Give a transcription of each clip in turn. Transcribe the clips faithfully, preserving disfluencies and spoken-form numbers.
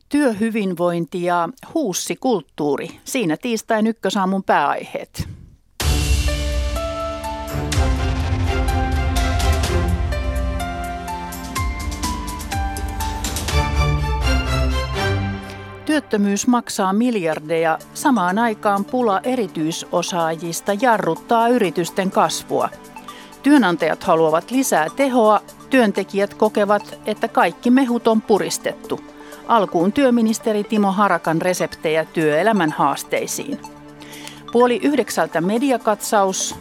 Työhyvinvointi ja huussikulttuuri. Siinä tiistain ykkösaamun pääaiheet. Työttömyys maksaa miljardeja, samaan aikaan pula erityisosaajista jarruttaa yritysten kasvua. Työnantajat haluavat lisää tehoa, työntekijät kokevat, että kaikki mehut on puristettu. Alkuun työministeri Timo Harakan reseptejä työelämän haasteisiin. Puoli yhdeksältä mediakatsaus.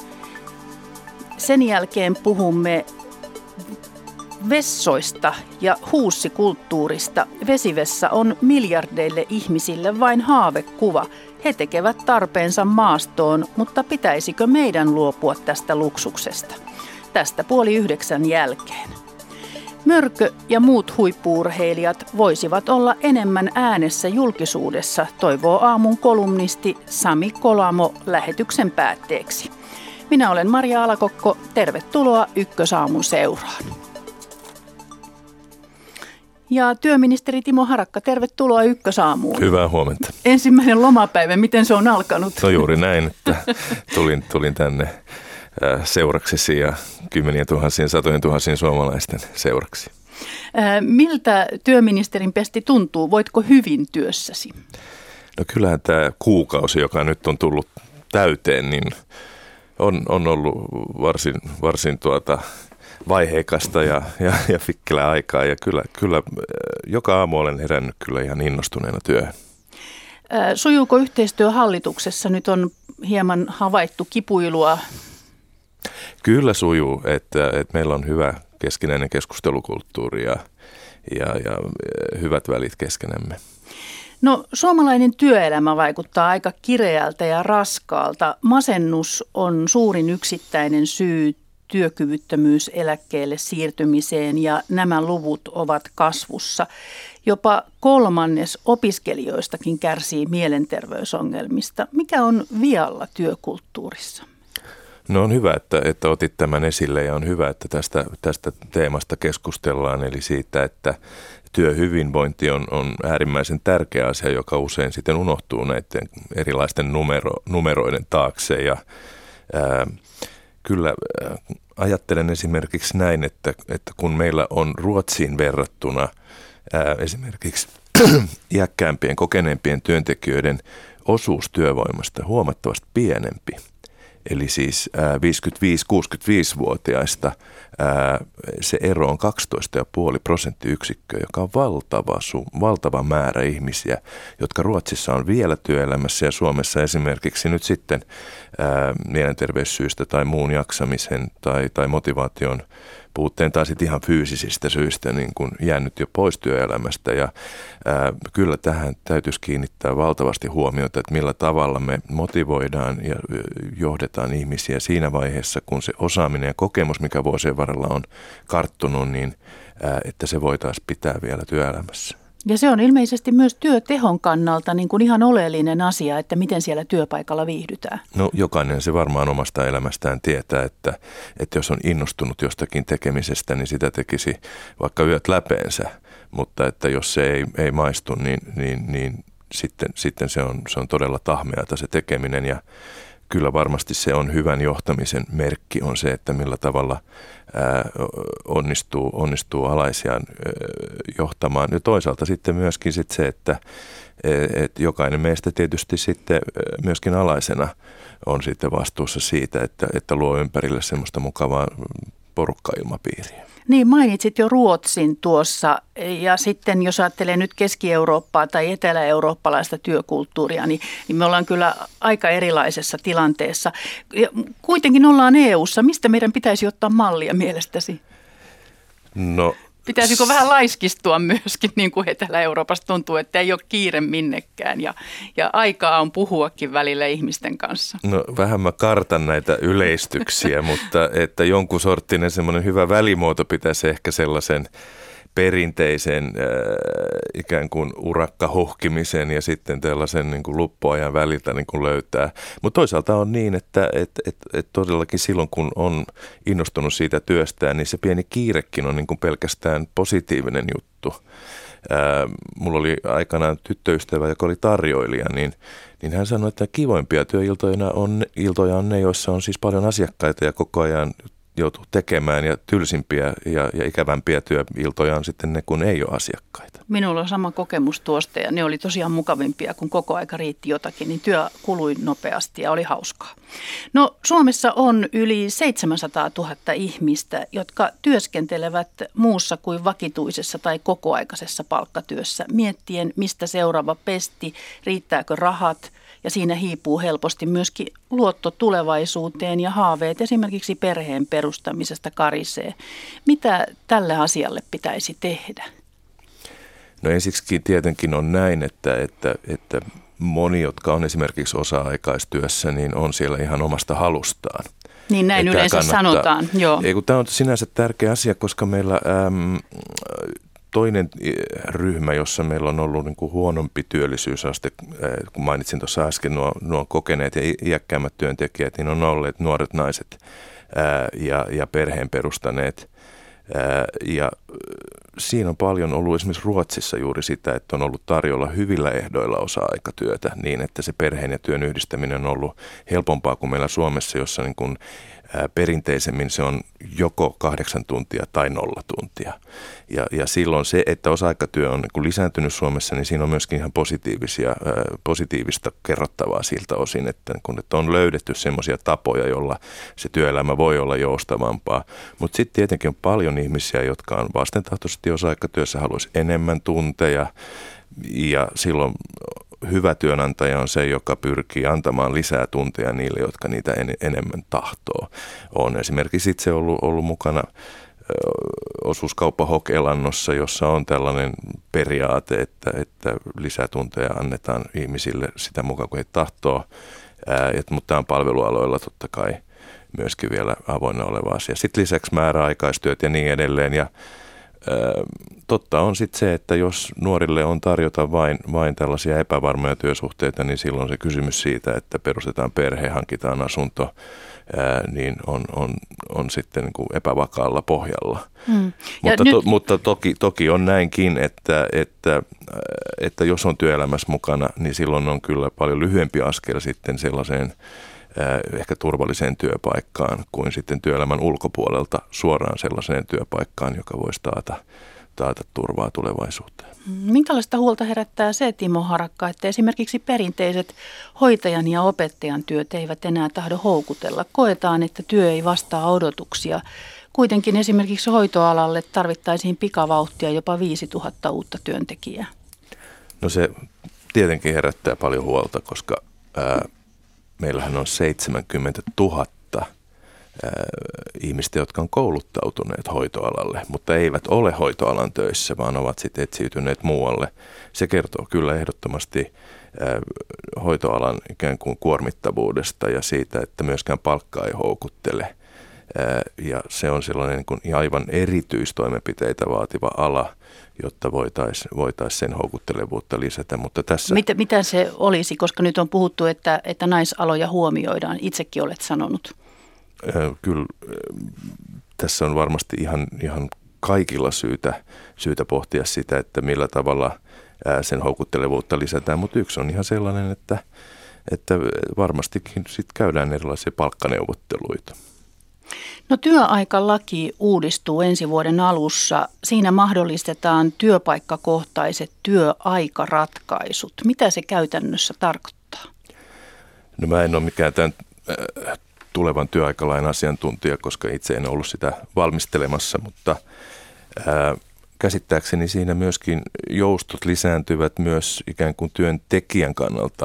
Sen jälkeen puhumme vessoista ja huussikulttuurista. Vesivessa on miljardeille ihmisille vain haavekuva. He tekevät tarpeensa maastoon, mutta pitäisikö meidän luopua tästä luksuksesta? Tästä puoli yhdeksän jälkeen. Mörkö ja muut huippu-urheilijat voisivat olla enemmän äänessä julkisuudessa, toivoo aamun kolumnisti Sami Kolamo lähetyksen päätteeksi. Minä olen Maria Alakokko, tervetuloa Ykkösaamun seuraan. Ja työministeri Timo Harakka, tervetuloa Ykkösaamuun. Hyvää huomenta. Ensimmäinen lomapäivä, miten se on alkanut? No juuri näin, että tulin, tulin tänne seuraksesi ja kymmenien tuhansien, satojen tuhansien suomalaisten seuraksi. Miltä työministerin pesti tuntuu? Voitko hyvin työssäsi? No kyllähän tämä kuukausi, joka nyt on tullut täyteen, niin on, on ollut varsin, varsin tuota vaiheikasta ja, ja, ja fikkelää aikaa. Ja kyllä, kyllä joka aamu olen herännyt kyllä ihan innostuneena työhön. Sujuuko yhteistyö hallituksessa? Nyt on hieman havaittu kipuilua. Kyllä sujuu, että, että meillä on hyvä keskinäinen keskustelukulttuuri ja, ja, ja hyvät välit keskenämme. No, suomalainen työelämä vaikuttaa aika kireältä ja raskaalta. Masennus on suurin yksittäinen syy työkyvyttömyyseläkkeelle siirtymiseen ja nämä luvut ovat kasvussa. Jopa kolmannes opiskelijoistakin kärsii mielenterveysongelmista. Mikä on vialla työkulttuurissa? No on hyvä, että, että otit tämän esille ja on hyvä, että tästä, tästä teemasta keskustellaan, eli siitä, että työhyvinvointi on, on äärimmäisen tärkeä asia, joka usein sitten unohtuu näiden erilaisten numero, numeroiden taakse. Ja, ää, kyllä ää, ajattelen esimerkiksi näin, että, että kun meillä on Ruotsiin verrattuna ää, esimerkiksi iäkkäämpien, kokeneempien työntekijöiden osuus työvoimasta huomattavasti pienempi, eli siis viisikymmentäviisi-kuusikymmentäviisivuotiaista ää, se ero on kaksitoista pilkku viisi prosenttiyksikköä, joka on valtava, valtava määrä ihmisiä, jotka Ruotsissa on vielä työelämässä ja Suomessa esimerkiksi nyt sitten ää, mielenterveyssyistä tai muun jaksamisen tai, tai motivaation puutteen tai sitten ihan fyysisistä syistä niin kun jäänyt jo pois työelämästä ja ää, kyllä tähän täytyisi kiinnittää valtavasti huomiota, että millä tavalla me motivoidaan ja johdetaan ihmisiä siinä vaiheessa, kun se osaaminen ja kokemus, mikä vuosien varrella on karttunut, niin ää, että se voitaisiin pitää vielä työelämässä. Ja se on ilmeisesti myös työtehon kannalta niin kuin ihan oleellinen asia, että miten siellä työpaikalla viihdytään. No jokainen se varmaan omasta elämästään tietää, että, että jos on innostunut jostakin tekemisestä, niin sitä tekisi vaikka yöt läpeensä. Mutta että jos se ei, ei maistu, niin, niin, niin sitten, sitten se, on, se on todella tahmeata se tekeminen ja kyllä varmasti se on hyvän johtamisen merkki on se, että millä tavalla ää, onnistuu, onnistuu alaisiaan ää, johtamaan. Ja toisaalta sitten myöskin sit se, että et jokainen meistä tietysti sitten myöskin alaisena on sitten vastuussa siitä, että, että luo ympärille semmoista mukavaa porukkailmapiiriä. Niin, mainitsit jo Ruotsin tuossa ja sitten jos ajattelee nyt Keski-Eurooppaa tai etelä-eurooppalaista työkulttuuria, niin, niin me ollaan kyllä aika erilaisessa tilanteessa. Ja kuitenkin ollaan E U:ssa. Mistä meidän pitäisi ottaa mallia mielestäsi? No, pitäisikö vähän laiskistua myöskin, niin kuin Etelä-Euroopassa tuntuu, että ei ole kiire minnekään ja, ja aikaa on puhuakin välillä ihmisten kanssa? No vähän mä kartan näitä yleistyksiä, mutta että jonkun sorttinen semmoinen hyvä välimuoto pitäisi ehkä sellaisen perinteisen äh, ikään kuin urakkahohkimisen ja sitten tällaisen niin kuin luppuajan väliltä niin kuin löytää. Mutta toisaalta on niin, että et, et, et todellakin silloin kun on innostunut siitä työstään, niin se pieni kiirekin on niin kuin pelkästään positiivinen juttu. Ää, mulla oli aikanaan tyttöystävä, joka oli tarjoilija, niin, niin hän sanoi, että kivoimpia työiltoja on, iltoja on ne, joissa on siis paljon asiakkaita ja koko ajan joutuu tekemään, ja tylsimpiä ja, ja ikävämpiä työiltoja on sitten ne, kun ei ole asiakkaita. Minulla on sama kokemus tuosta, ja ne oli tosiaan mukavimpia, kun koko aika riitti jotakin, niin työ kului nopeasti ja oli hauskaa. No, Suomessa on yli seitsemänsataatuhatta ihmistä, jotka työskentelevät muussa kuin vakituisessa tai kokoaikaisessa palkkatyössä, miettien mistä seuraava pesti, riittääkö rahat, ja siinä hiipuu helposti myöskin luotto tulevaisuuteen ja haaveet esimerkiksi perheen perustamisesta karisee. Mitä tälle asialle pitäisi tehdä? No ensiksi tietenkin on näin, että, että, että moni, jotka on esimerkiksi osa-aikaistyössä, niin on siellä ihan omasta halustaan. Niin näin että yleensä sanotaan, joo. Ei, kun tämä on sinänsä tärkeä asia, koska meillä äm, toinen ryhmä, jossa meillä on ollut niin kuin huonompi työllisyysaste, kun mainitsin tuossa äsken nuo, nuo kokeneet ja iäkkäämmät työntekijät, niin on olleet nuoret naiset ää, ja, ja perheen perustaneet. Ää, ja siinä on paljon ollut esimerkiksi Ruotsissa juuri sitä, että on ollut tarjolla hyvillä ehdoilla osa-aikatyötä niin, että se perheen ja työn yhdistäminen on ollut helpompaa kuin meillä Suomessa, jossa niin kuin perinteisemmin se on joko kahdeksan tuntia tai nolla tuntia. Ja, ja silloin se, että osa-aikatyö on niin lisääntynyt Suomessa, niin siinä on myöskin ihan positiivisia, positiivista kerrottavaa siltä osin, että, kun, että on löydetty semmoisia tapoja, joilla se työelämä voi olla joustavampaa. Mutta sitten tietenkin on paljon ihmisiä, jotka on vastentahtoisesti osa-aikatyössä, haluaisi enemmän tunteja, ja silloin hyvä työnantaja on se, joka pyrkii antamaan lisää tunteja niille, jotka niitä en, enemmän tahtoo. On esimerkiksi itse ollut, ollut mukana ö, osuuskauppa H O K-elannossa, jossa on tällainen periaate, että, että lisää tunteja annetaan ihmisille sitä mukaan, kun he tahtoo. Ää, et, mutta tämä on palvelualoilla totta kai myöskin vielä avoinna oleva asia. Sitten lisäksi määräaikaistyöt ja niin edelleen. Ja totta on sitten se, että jos nuorille on tarjota vain, vain tällaisia epävarmoja työsuhteita, niin silloin se kysymys siitä, että perustetaan perhe, hankitaan asunto, ää, niin on, on, on sitten niin kuin epävakaalla pohjalla. Mm. Mutta, to, mutta toki, toki on näinkin, että, että, että jos on työelämässä mukana, niin silloin on kyllä paljon lyhyempi askel sitten sellaiseen ehkä turvalliseen työpaikkaan kuin sitten työelämän ulkopuolelta suoraan sellaiseen työpaikkaan, joka voisi taata, taata turvaa tulevaisuuteen. Minkälaista huolta herättää se, Timo Harakka, että esimerkiksi perinteiset hoitajan ja opettajan työt eivät enää tahdo houkutella? Koetaan, että työ ei vastaa odotuksia. Kuitenkin esimerkiksi hoitoalalle tarvittaisiin pikavauhtia jopa viisituhatta uutta työntekijää. No se tietenkin herättää paljon huolta, koska ää, meillähän on seitsemänkymmentätuhatta ää, ihmistä, jotka on kouluttautuneet hoitoalalle, mutta eivät ole hoitoalan töissä, vaan ovat sitten etsiytyneet muualle. Se kertoo kyllä ehdottomasti ää, hoitoalan ikään kuin kuormittavuudesta ja siitä, että myöskään palkka ei houkuttele. Ää, ja se on sellainen niin kuin aivan erityistoimenpiteitä vaativa ala, jotta voitaisiin voitais sen houkuttelevuutta lisätä. Mutta tässä Mitä, mitä se olisi, koska nyt on puhuttu, että, että naisaloja huomioidaan. Itsekin olet sanonut. Kyllä tässä on varmasti ihan, ihan kaikilla syytä, syytä pohtia sitä, että millä tavalla sen houkuttelevuutta lisätään. Mutta yksi on ihan sellainen, että, että varmastikin sit käydään erilaisia palkkaneuvotteluita. No työaikalaki uudistuu ensi vuoden alussa. Siinä mahdollistetaan työpaikkakohtaiset työaikaratkaisut. Mitä se käytännössä tarkoittaa? No mä en ole mikään tämän äh, tulevan työaikalain asiantuntija, koska itse en ollut sitä valmistelemassa, mutta äh, käsittääkseni siinä myöskin joustot lisääntyvät myös ikään kuin työntekijän kannalta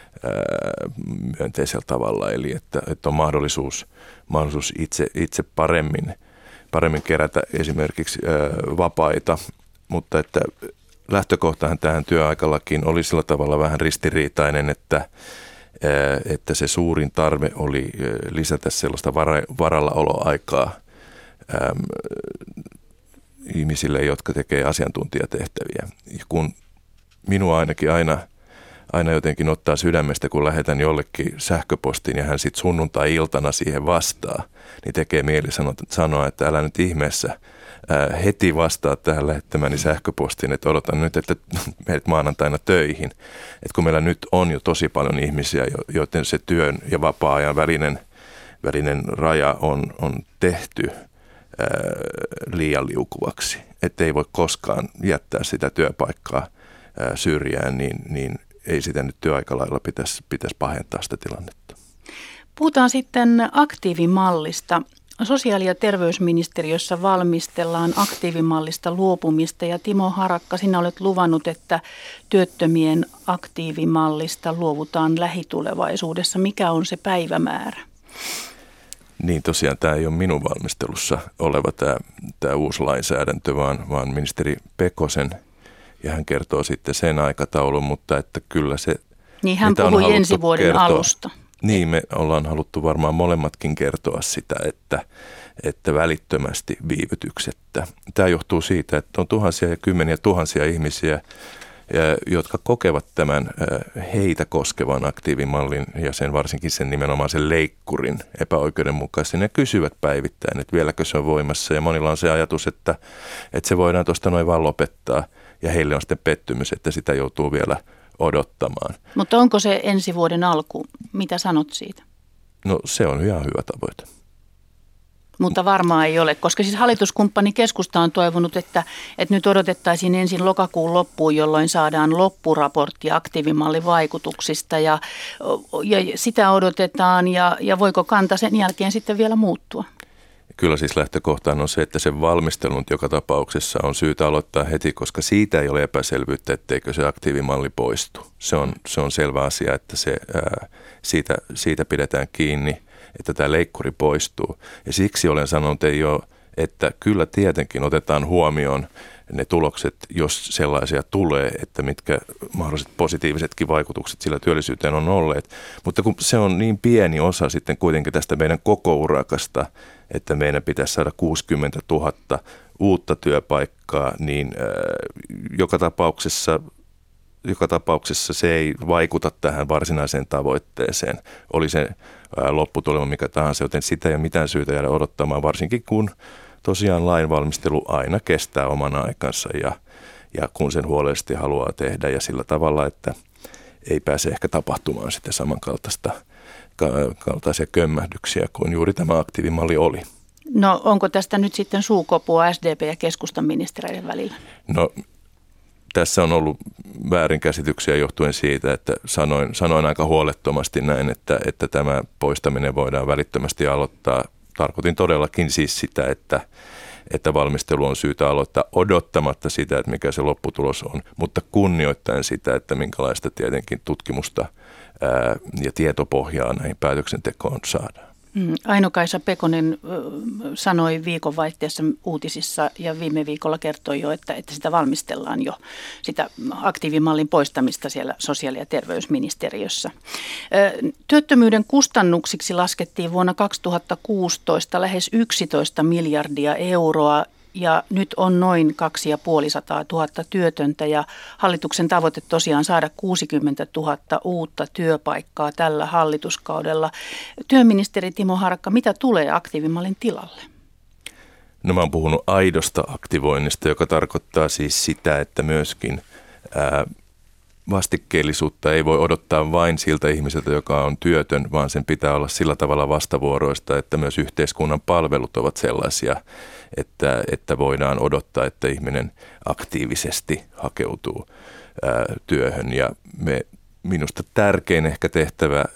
myönteisellä tavalla, eli että, että on mahdollisuus, mahdollisuus itse, itse paremmin, paremmin kerätä esimerkiksi ää, vapaita, mutta että lähtökohtahan tähän työaikalakiin oli sillä tavalla vähän ristiriitainen, että, ää, että se suurin tarve oli lisätä sellaista vara, varallaoloaikaa ää, ihmisille, jotka tekee asiantuntijatehtäviä. Ja kun minua ainakin aina Aina jotenkin ottaa sydämestä, kun lähetän jollekin sähköpostiin ja hän sitten sunnuntai-iltana siihen vastaa, niin tekee mieli sanoa, että älä nyt ihmeessä ää, heti vastaa tähän lähettämäni sähköpostiin, että odotan nyt, että meidät maanantaina töihin. Että kun meillä nyt on jo tosi paljon ihmisiä, joten se työn ja vapaa-ajan välinen, välinen raja on, on tehty ää, liian liukuvaksi, että ei voi koskaan jättää sitä työpaikkaa ää, syrjään, niin, niin ei sitä nyt työaikalailla pitäisi, pitäisi pahentaa sitä tilannetta. Puhutaan sitten aktiivimallista. Sosiaali- ja terveysministeriössä valmistellaan aktiivimallista luopumista ja Timo Harakka, sinä olet luvannut, että työttömien aktiivimallista luovutaan lähitulevaisuudessa. Mikä on se päivämäärä? Niin tosiaan tämä ei ole minun valmistelussa oleva tämä, tämä uusi lainsäädäntö, vaan, vaan ministeri Pekosen, ja hän kertoo sitten sen aikataulun, mutta että kyllä se... Niin hän puhui ensi vuoden kertoa, alusta. Niin, me ollaan haluttu varmaan molemmatkin kertoa sitä, että, että välittömästi viivytyksettä. Tämä johtuu siitä, että on tuhansia ja kymmeniä tuhansia ihmisiä, jotka kokevat tämän heitä koskevan aktiivimallin ja sen varsinkin sen nimenomaan sen leikkurin epäoikeudenmukaisen ja kysyvät päivittäin, että vieläkö se on voimassa. Ja monilla on se ajatus, että, että se voidaan tuosta noin vaan lopettaa ja heille on sitten pettymys, että sitä joutuu vielä odottamaan. Mutta onko se ensi vuoden alku? Mitä sanot siitä? No se on ihan hyvä tavoite. Mutta varmaan ei ole, koska siis hallituskumppani keskusta on toivonut, että, että nyt odotettaisiin ensin lokakuun loppuun, jolloin saadaan loppuraportti aktiivimallin vaikutuksista ja, ja sitä odotetaan ja, ja voiko kanta sen jälkeen sitten vielä muuttua? Kyllä siis lähtökohtaan on se, että sen valmistelun joka tapauksessa on syytä aloittaa heti, koska siitä ei ole epäselvyyttä, etteikö se aktiivimalli poistu. Se on, se on selvä asia, että se, ää, siitä, siitä pidetään kiinni, että tämä leikkuri poistuu. Ja siksi olen sanonut ei ole, että kyllä tietenkin otetaan huomioon ne tulokset, jos sellaisia tulee, että mitkä mahdolliset positiivisetkin vaikutukset sillä työllisyyteen on olleet. Mutta kun se on niin pieni osa sitten kuitenkin tästä meidän koko urakasta, että meidän pitäisi saada kuusikymmentätuhatta uutta työpaikkaa, niin äh, joka tapauksessa, joka tapauksessa se ei vaikuta tähän varsinaiseen tavoitteeseen. Oli se äh, lopputulema mikä tahansa, joten sitä ei ole mitään syytä jäädä odottamaan, varsinkin kun tosiaan lainvalmistelu aina kestää oman aikansa ja, ja kun sen huolellisesti haluaa tehdä ja sillä tavalla, että ei pääse ehkä tapahtumaan sitten samankaltaista kaltaisia kömmähdyksiä kuin juuri tämä aktiivimalli oli. No onko tästä nyt sitten suukopua S D P ja keskustan ministereiden välillä? No tässä on ollut väärinkäsityksiä johtuen siitä, että sanoin, sanoin aika huolettomasti näin, että, että tämä poistaminen voidaan välittömästi aloittaa. Tarkoitin todellakin siis sitä, että, että valmistelu on syytä aloittaa odottamatta sitä, että mikä se lopputulos on, mutta kunnioittaen sitä, että minkälaista tietenkin tutkimusta ää, ja tietopohjaa näihin päätöksentekoon saadaan. Aino-Kaisa Pekonen sanoi viikonvaihteessa uutisissa ja viime viikolla kertoi jo, että, että sitä valmistellaan jo, sitä aktiivimallin poistamista siellä sosiaali- ja terveysministeriössä. Työttömyyden kustannuksiksi laskettiin vuonna kaksituhattakuusitoista lähes yksitoista miljardia euroa. Ja nyt on noin kaksisataaviisikymmentätuhatta työtöntä ja hallituksen tavoite tosiaan saada kuusikymmentätuhatta uutta työpaikkaa tällä hallituskaudella. Työministeri Timo Harakka, mitä tulee aktiivimallin tilalle? No mä oon puhunut aidosta aktivoinnista, joka tarkoittaa siis sitä, että myöskin ää, vastikkeellisuutta ei voi odottaa vain siltä ihmiseltä, joka on työtön, vaan sen pitää olla sillä tavalla vastavuoroista, että myös yhteiskunnan palvelut ovat sellaisia, että, että voidaan odottaa, että ihminen aktiivisesti hakeutuu ää, työhön. Ja me, minusta tärkein ehkä tehtävä ää,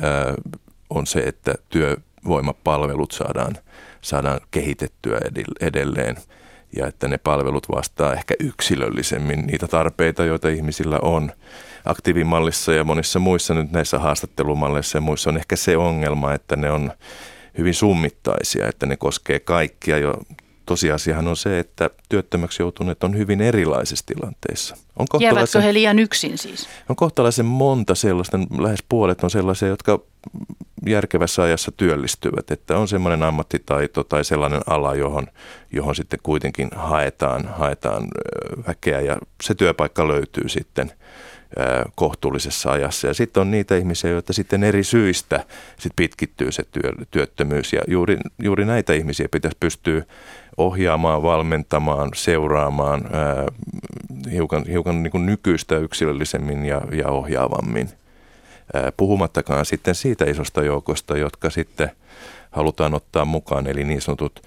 on se, että työvoimapalvelut saadaan, saadaan kehitettyä edelleen. Ja että ne palvelut vastaa ehkä yksilöllisemmin niitä tarpeita, joita ihmisillä on. Aktiivimallissa ja monissa muissa nyt näissä haastattelumalleissa ja muissa on ehkä se ongelma, että ne on hyvin summittaisia, että ne koskee kaikkia. Jo tosiasiahan on se, että työttömäksi joutuneet on hyvin erilaisissa tilanteissa. On Jäävätkö he liian yksin siis? On kohtalaisen monta sellaista, lähes puolet on sellaisia, jotka järkevässä ajassa työllistyvät, että on semmoinen ammattitaito tai sellainen ala, johon, johon sitten kuitenkin haetaan, haetaan väkeä ja se työpaikka löytyy sitten kohtuullisessa ajassa. Ja sitten on niitä ihmisiä, joita sitten eri syistä sit pitkittyy se työ, työttömyys ja juuri, juuri näitä ihmisiä pitäisi pystyä ohjaamaan, valmentamaan, seuraamaan ää, hiukan, hiukan niin kuin nykyistä yksilöllisemmin ja, ja ohjaavammin. Ää, puhumattakaan sitten siitä isosta joukosta, jotka sitten halutaan ottaa mukaan, eli niin sanotut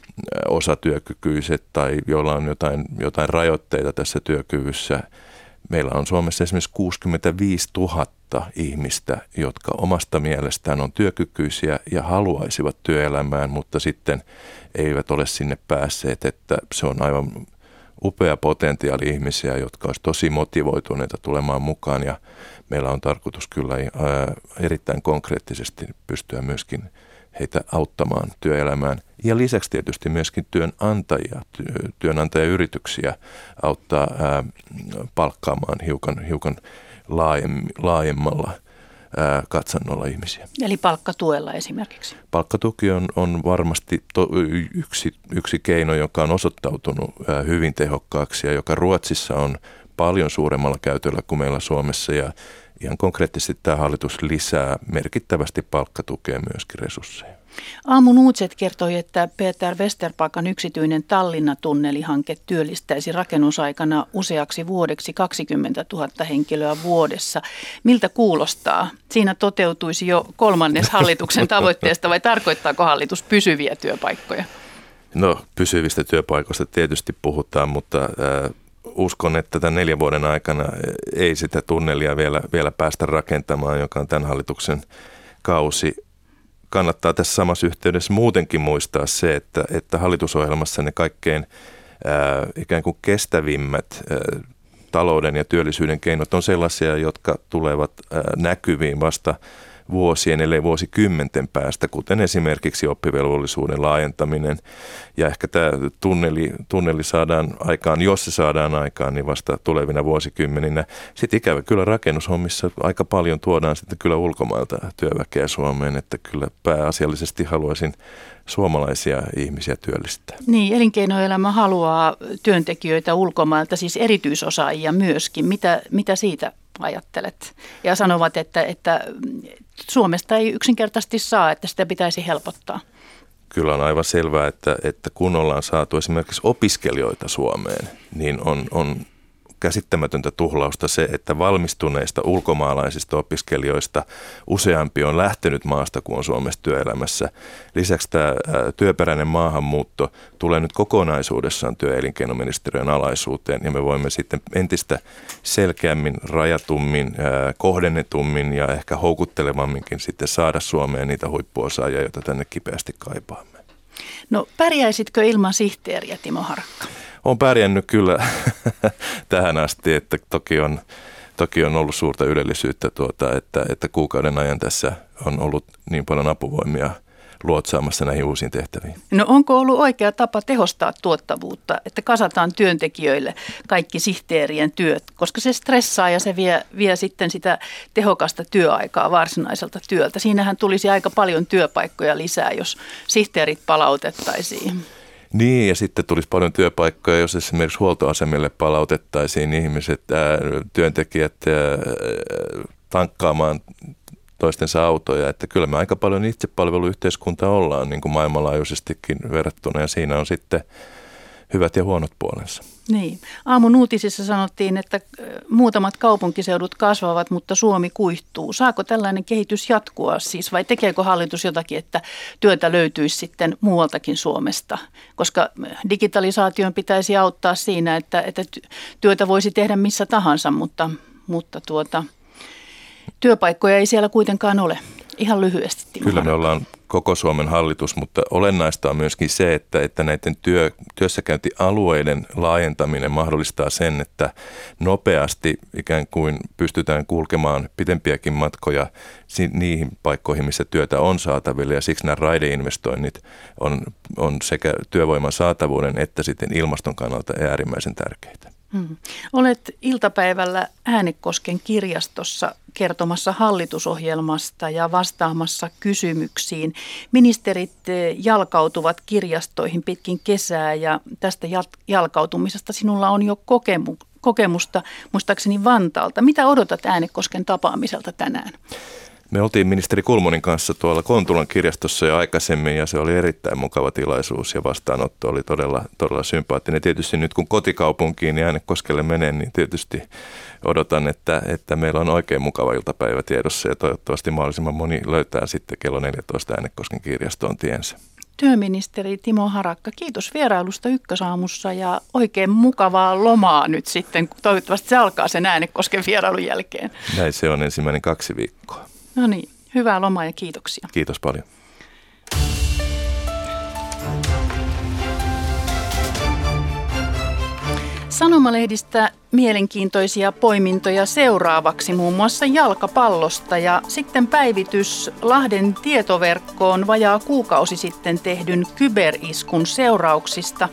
osatyökykyiset tai joilla on jotain, jotain rajoitteita tässä työkyvyssä. Meillä on Suomessa esimerkiksi kuusikymmentäviisituhatta ihmistä, jotka omasta mielestään on työkykyisiä ja haluaisivat työelämään, mutta sitten eivät ole sinne päässeet, että se on aivan upea potentiaali ihmisiä, jotka olisi tosi motivoituneita tulemaan mukaan ja meillä on tarkoitus kyllä ää, erittäin konkreettisesti pystyä myöskin heitä auttamaan työelämään. Ja lisäksi tietysti myöskin työnantajia, työnantajayrityksiä auttaa ää, palkkaamaan hiukan, hiukan laajemmalla ää, katsannolla ihmisiä. Eli palkkatuella esimerkiksi? Palkkatuki on, on varmasti to, yksi, yksi keino, joka on osoittautunut ää, hyvin tehokkaaksi ja joka Ruotsissa on paljon suuremmalla käytöllä kuin meillä Suomessa ja ihan konkreettisesti tämä hallitus lisää merkittävästi palkkatukea myöskin resursseja. Aamun uutiset kertoi, että Peter Westerpakan yksityinen Tallinna-tunnelihanke työllistäisi rakennusaikana useaksi vuodeksi kaksikymmentätuhatta henkilöä vuodessa. Miltä kuulostaa? Siinä toteutuisi jo kolmannes hallituksen tavoitteesta vai tarkoittaako hallitus pysyviä työpaikkoja? No pysyvistä työpaikoista tietysti puhutaan, mutta äh, uskon, että tämän neljän vuoden aikana ei sitä tunnelia vielä, vielä päästä rakentamaan, joka on tämän hallituksen kausi. Kannattaa tässä samassa yhteydessä muutenkin muistaa se, että, että hallitusohjelmassa ne kaikkein ää, ikään kuin kestävimmät ää, talouden ja työllisyyden keinot on sellaisia, jotka tulevat ää, näkyviin vasta vuosien, ellei vuosikymmenten päästä, kuten esimerkiksi oppivelvollisuuden laajentaminen. Ja ehkä tämä tunneli, tunneli saadaan aikaan, jos se saadaan aikaan, niin vasta tulevina vuosikymmeninä. Sitten ikävä kyllä rakennushommissa aika paljon tuodaan sitten kyllä ulkomailta työväkeä Suomeen, että kyllä pääasiallisesti haluaisin suomalaisia ihmisiä työllistää. Niin, elinkeinoelämä haluaa työntekijöitä ulkomailta, siis erityisosaajia myöskin. Mitä, mitä siitä ajattelet? Ja sanovat, että, että Suomesta ei yksinkertaisesti saa, että sitä pitäisi helpottaa. Kyllä on aivan selvää, että, että kun ollaan saatu esimerkiksi opiskelijoita Suomeen, niin on, on käsittämätöntä tuhlausta se, että valmistuneista ulkomaalaisista opiskelijoista useampi on lähtenyt maasta kuin on Suomessa työelämässä. Lisäksi tämä työperäinen maahanmuutto tulee nyt kokonaisuudessaan työ- ja elinkeinoministeriön alaisuuteen ja me voimme sitten entistä selkeämmin, rajatummin, kohdennetummin ja ehkä houkuttelevamminkin sitten saada Suomeen niitä huippuosaajia, joita tänne kipeästi kaipaamme. No pärjäisitkö ilman sihteeriä, Timo Harakka? Olen pärjännyt kyllä tähän asti, että toki on, toki on ollut suurta ylellisyyttä, tuota, että, että kuukauden ajan tässä on ollut niin paljon apuvoimia luotsaamassa näihin uusiin tehtäviin. No onko ollut oikea tapa tehostaa tuottavuutta, että kasataan työntekijöille kaikki sihteerien työt, koska se stressaa ja se vie, vie sitten sitä tehokasta työaikaa varsinaiselta työltä. Siinähän tulisi aika paljon työpaikkoja lisää, jos sihteerit palautettaisiin. Niin, ja sitten tulisi paljon työpaikkoja, jos esimerkiksi huoltoasemille palautettaisiin ihmiset, ää, työntekijät ää, tankkaamaan toistensa autoja. Että kyllä me aika paljon itsepalveluyhteiskunta ollaan niin kuin maailmanlaajuisestikin verrattuna, ja siinä on sitten hyvät ja huonot puolensa. Niin. Aamun uutisissa sanottiin, että muutamat kaupunkiseudut kasvavat, mutta Suomi kuihtuu. Saako tällainen kehitys jatkua siis vai tekeekö hallitus jotakin, että työtä löytyisi sitten muualtakin Suomesta? Koska digitalisaation pitäisi auttaa siinä, että, että työtä voisi tehdä missä tahansa, mutta, mutta tuota, työpaikkoja ei siellä kuitenkaan ole. Ihan lyhyesti, Timo. Kyllä me ollaan koko Suomen hallitus, mutta olennaista on myöskin se, että, että näiden työ, työssäkäyntialueiden laajentaminen mahdollistaa sen, että nopeasti ikään kuin pystytään kulkemaan pitempiäkin matkoja niihin paikkoihin, missä työtä on saatavilla, ja siksi nämä raideinvestoinnit on, on sekä työvoiman saatavuuden että sitten ilmaston kannalta äärimmäisen tärkeitä. Hmm. Olet iltapäivällä Äänekosken kirjastossa kertomassa hallitusohjelmasta ja vastaamassa kysymyksiin. Ministerit jalkautuvat kirjastoihin pitkin kesää ja tästä jalkautumisesta sinulla on jo kokemu- kokemusta, muistaakseni Vantaalta. Mitä odotat Äänekosken tapaamiselta tänään? Me oltiin ministeri Kulmunin kanssa tuolla Kontulan kirjastossa jo aikaisemmin ja se oli erittäin mukava tilaisuus ja vastaanotto oli todella, todella sympaattinen. Tietysti nyt kun kotikaupunkiin ja Äänekoskelle menen, niin tietysti odotan, että, että meillä on oikein mukava iltapäivä tiedossa ja toivottavasti mahdollisimman moni löytää sitten kello neljätoista Äänekosken kirjastoon tiensä. Työministeri Timo Harakka, kiitos vierailusta Ykkösaamussa ja oikein mukavaa lomaa nyt sitten. Toivottavasti se alkaa sen Äänekosken vierailun jälkeen. Näin se on ensimmäinen kaksi viikkoa. No niin, hyvää lomaa ja kiitoksia. Kiitos paljon. Sanomalehdistä mielenkiintoisia poimintoja seuraavaksi muun muassa jalkapallosta ja sitten päivitys Lahden tietoverkkoon vajaa kuukausi sitten tehdyn kyberiskun seurauksista.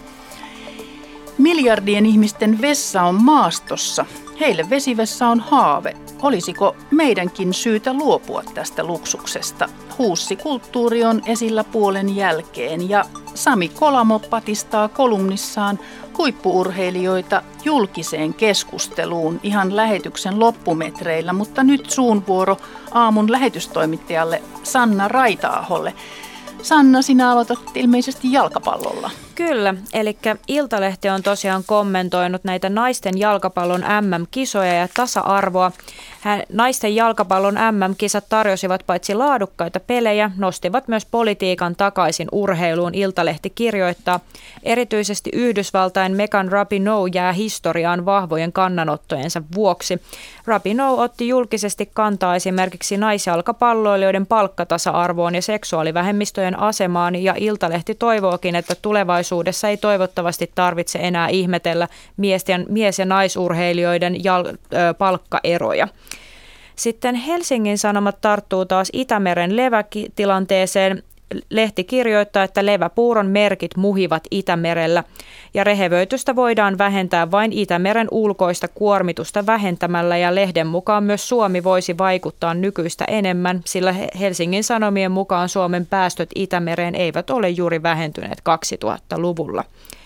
Miljardien ihmisten vessa on maastossa. Heille vesivessa on haave. Olisiko meidänkin syytä luopua tästä luksuksesta? Huussikulttuuri on esillä puolen jälkeen ja Sami Kolamo patistaa kolumnissaan huippu-urheilijoita julkiseen keskusteluun ihan lähetyksen loppumetreillä, mutta nyt suun vuoro aamun lähetystoimittajalle Sanna Raita-aholle. Sanna, sinä aloitat ilmeisesti jalkapallolla. Kyllä, eli Iltalehti on tosiaan kommentoinut näitä naisten jalkapallon äm äm-kisoja ja tasa-arvoa. Hän, naisten jalkapallon äm äm-kisat tarjosivat paitsi laadukkaita pelejä, nostivat myös politiikan takaisin urheiluun, Iltalehti kirjoittaa. Erityisesti Yhdysvaltain Megan Rapinoe jää historiaan vahvojen kannanottojensa vuoksi. Rapinoe otti julkisesti kantaa esimerkiksi naisjalkapalloilijoiden palkkatasa-arvoon ja seksuaalivähemmistöjen asemaan, ja Iltalehti toivookin, että tulevaisuudessa ei toivottavasti tarvitse enää ihmetellä mies- ja, mies- ja naisurheilijoiden jal- ö, palkkaeroja. Sitten Helsingin Sanomat tarttuu taas Itämeren levätilanteeseen. Lehti kirjoittaa, että leväpuuron merkit muhivat Itämerellä ja rehevöitystä voidaan vähentää vain Itämeren ulkoista kuormitusta vähentämällä, ja lehden mukaan myös Suomi voisi vaikuttaa nykyistä enemmän, sillä Helsingin Sanomien mukaan Suomen päästöt Itämereen eivät ole juuri vähentyneet kaksituhattaluvulla.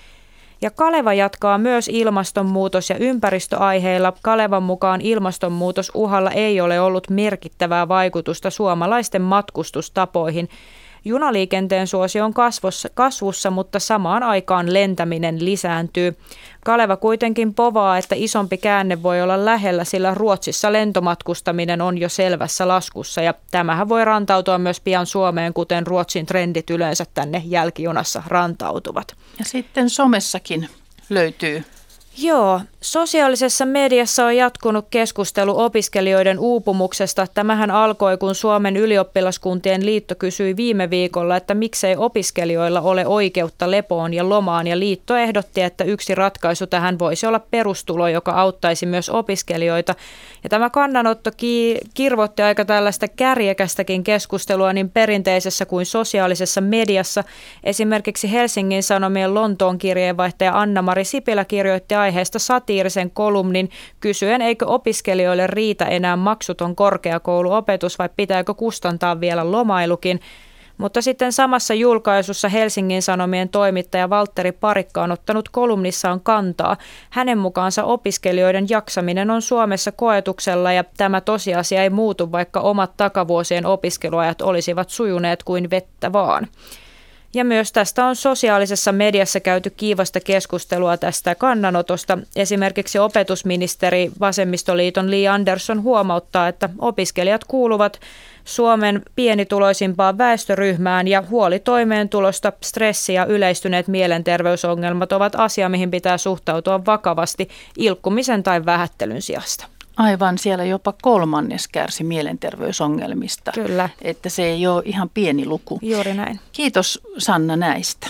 Ja Kaleva jatkaa myös ilmastonmuutos- ja ympäristöaiheilla. Kalevan mukaan ilmastonmuutosuhalla ei ole ollut merkittävää vaikutusta suomalaisten matkustustapoihin. Junaliikenteen suosio on kasvussa, kasvussa, mutta samaan aikaan lentäminen lisääntyy. Kaleva kuitenkin povaa, että isompi käänne voi olla lähellä, sillä Ruotsissa lentomatkustaminen on jo selvässä laskussa, ja tämähän voi rantautua myös pian Suomeen, kuten Ruotsin trendit yleensä tänne jälkijunassa rantautuvat. Ja sitten somessakin löytyy. Joo, sosiaalisessa mediassa on jatkunut keskustelu opiskelijoiden uupumuksesta. Tämähän alkoi, kun Suomen ylioppilaskuntien liitto kysyi viime viikolla, että miksei opiskelijoilla ole oikeutta lepoon ja lomaan, ja liitto ehdotti, että yksi ratkaisu tähän voisi olla perustulo, joka auttaisi myös opiskelijoita. Ja tämä kannanotto kirvoitti aika tällaista kärjekästäkin keskustelua niin perinteisessä kuin sosiaalisessa mediassa. Esimerkiksi Helsingin Sanomien Lontoon kirjeenvaihtaja Anna-Mari Sipilä kirjoitti aiheesta satiirisen kolumnin kysyen, eikö opiskelijoille riitä enää maksuton korkeakouluopetus vai pitääkö kustantaa vielä lomailukin. Mutta sitten samassa julkaisussa Helsingin Sanomien toimittaja Valtteri Parikka on ottanut kolumnissaan kantaa. Hänen mukaansa opiskelijoiden jaksaminen on Suomessa koetuksella, ja tämä tosiasia ei muutu, vaikka omat takavuosien opiskeluajat olisivat sujuneet kuin vettä vaan. Ja myös tästä on sosiaalisessa mediassa käyty kiivasta keskustelua tästä kannanotosta. Esimerkiksi opetusministeri Vasemmistoliiton Li Andersson huomauttaa, että opiskelijat kuuluvat Suomen pienituloisimpaan väestöryhmään, ja huoli toimeentulosta, stressi ja yleistyneet mielenterveysongelmat ovat asia, mihin pitää suhtautua vakavasti ilkkumisen tai vähättelyn sijasta. Aivan, siellä jopa kolmannes kärsi mielenterveysongelmista. Kyllä. Että se ei ole ihan pieni luku. Juuri näin. Kiitos Sanna näistä.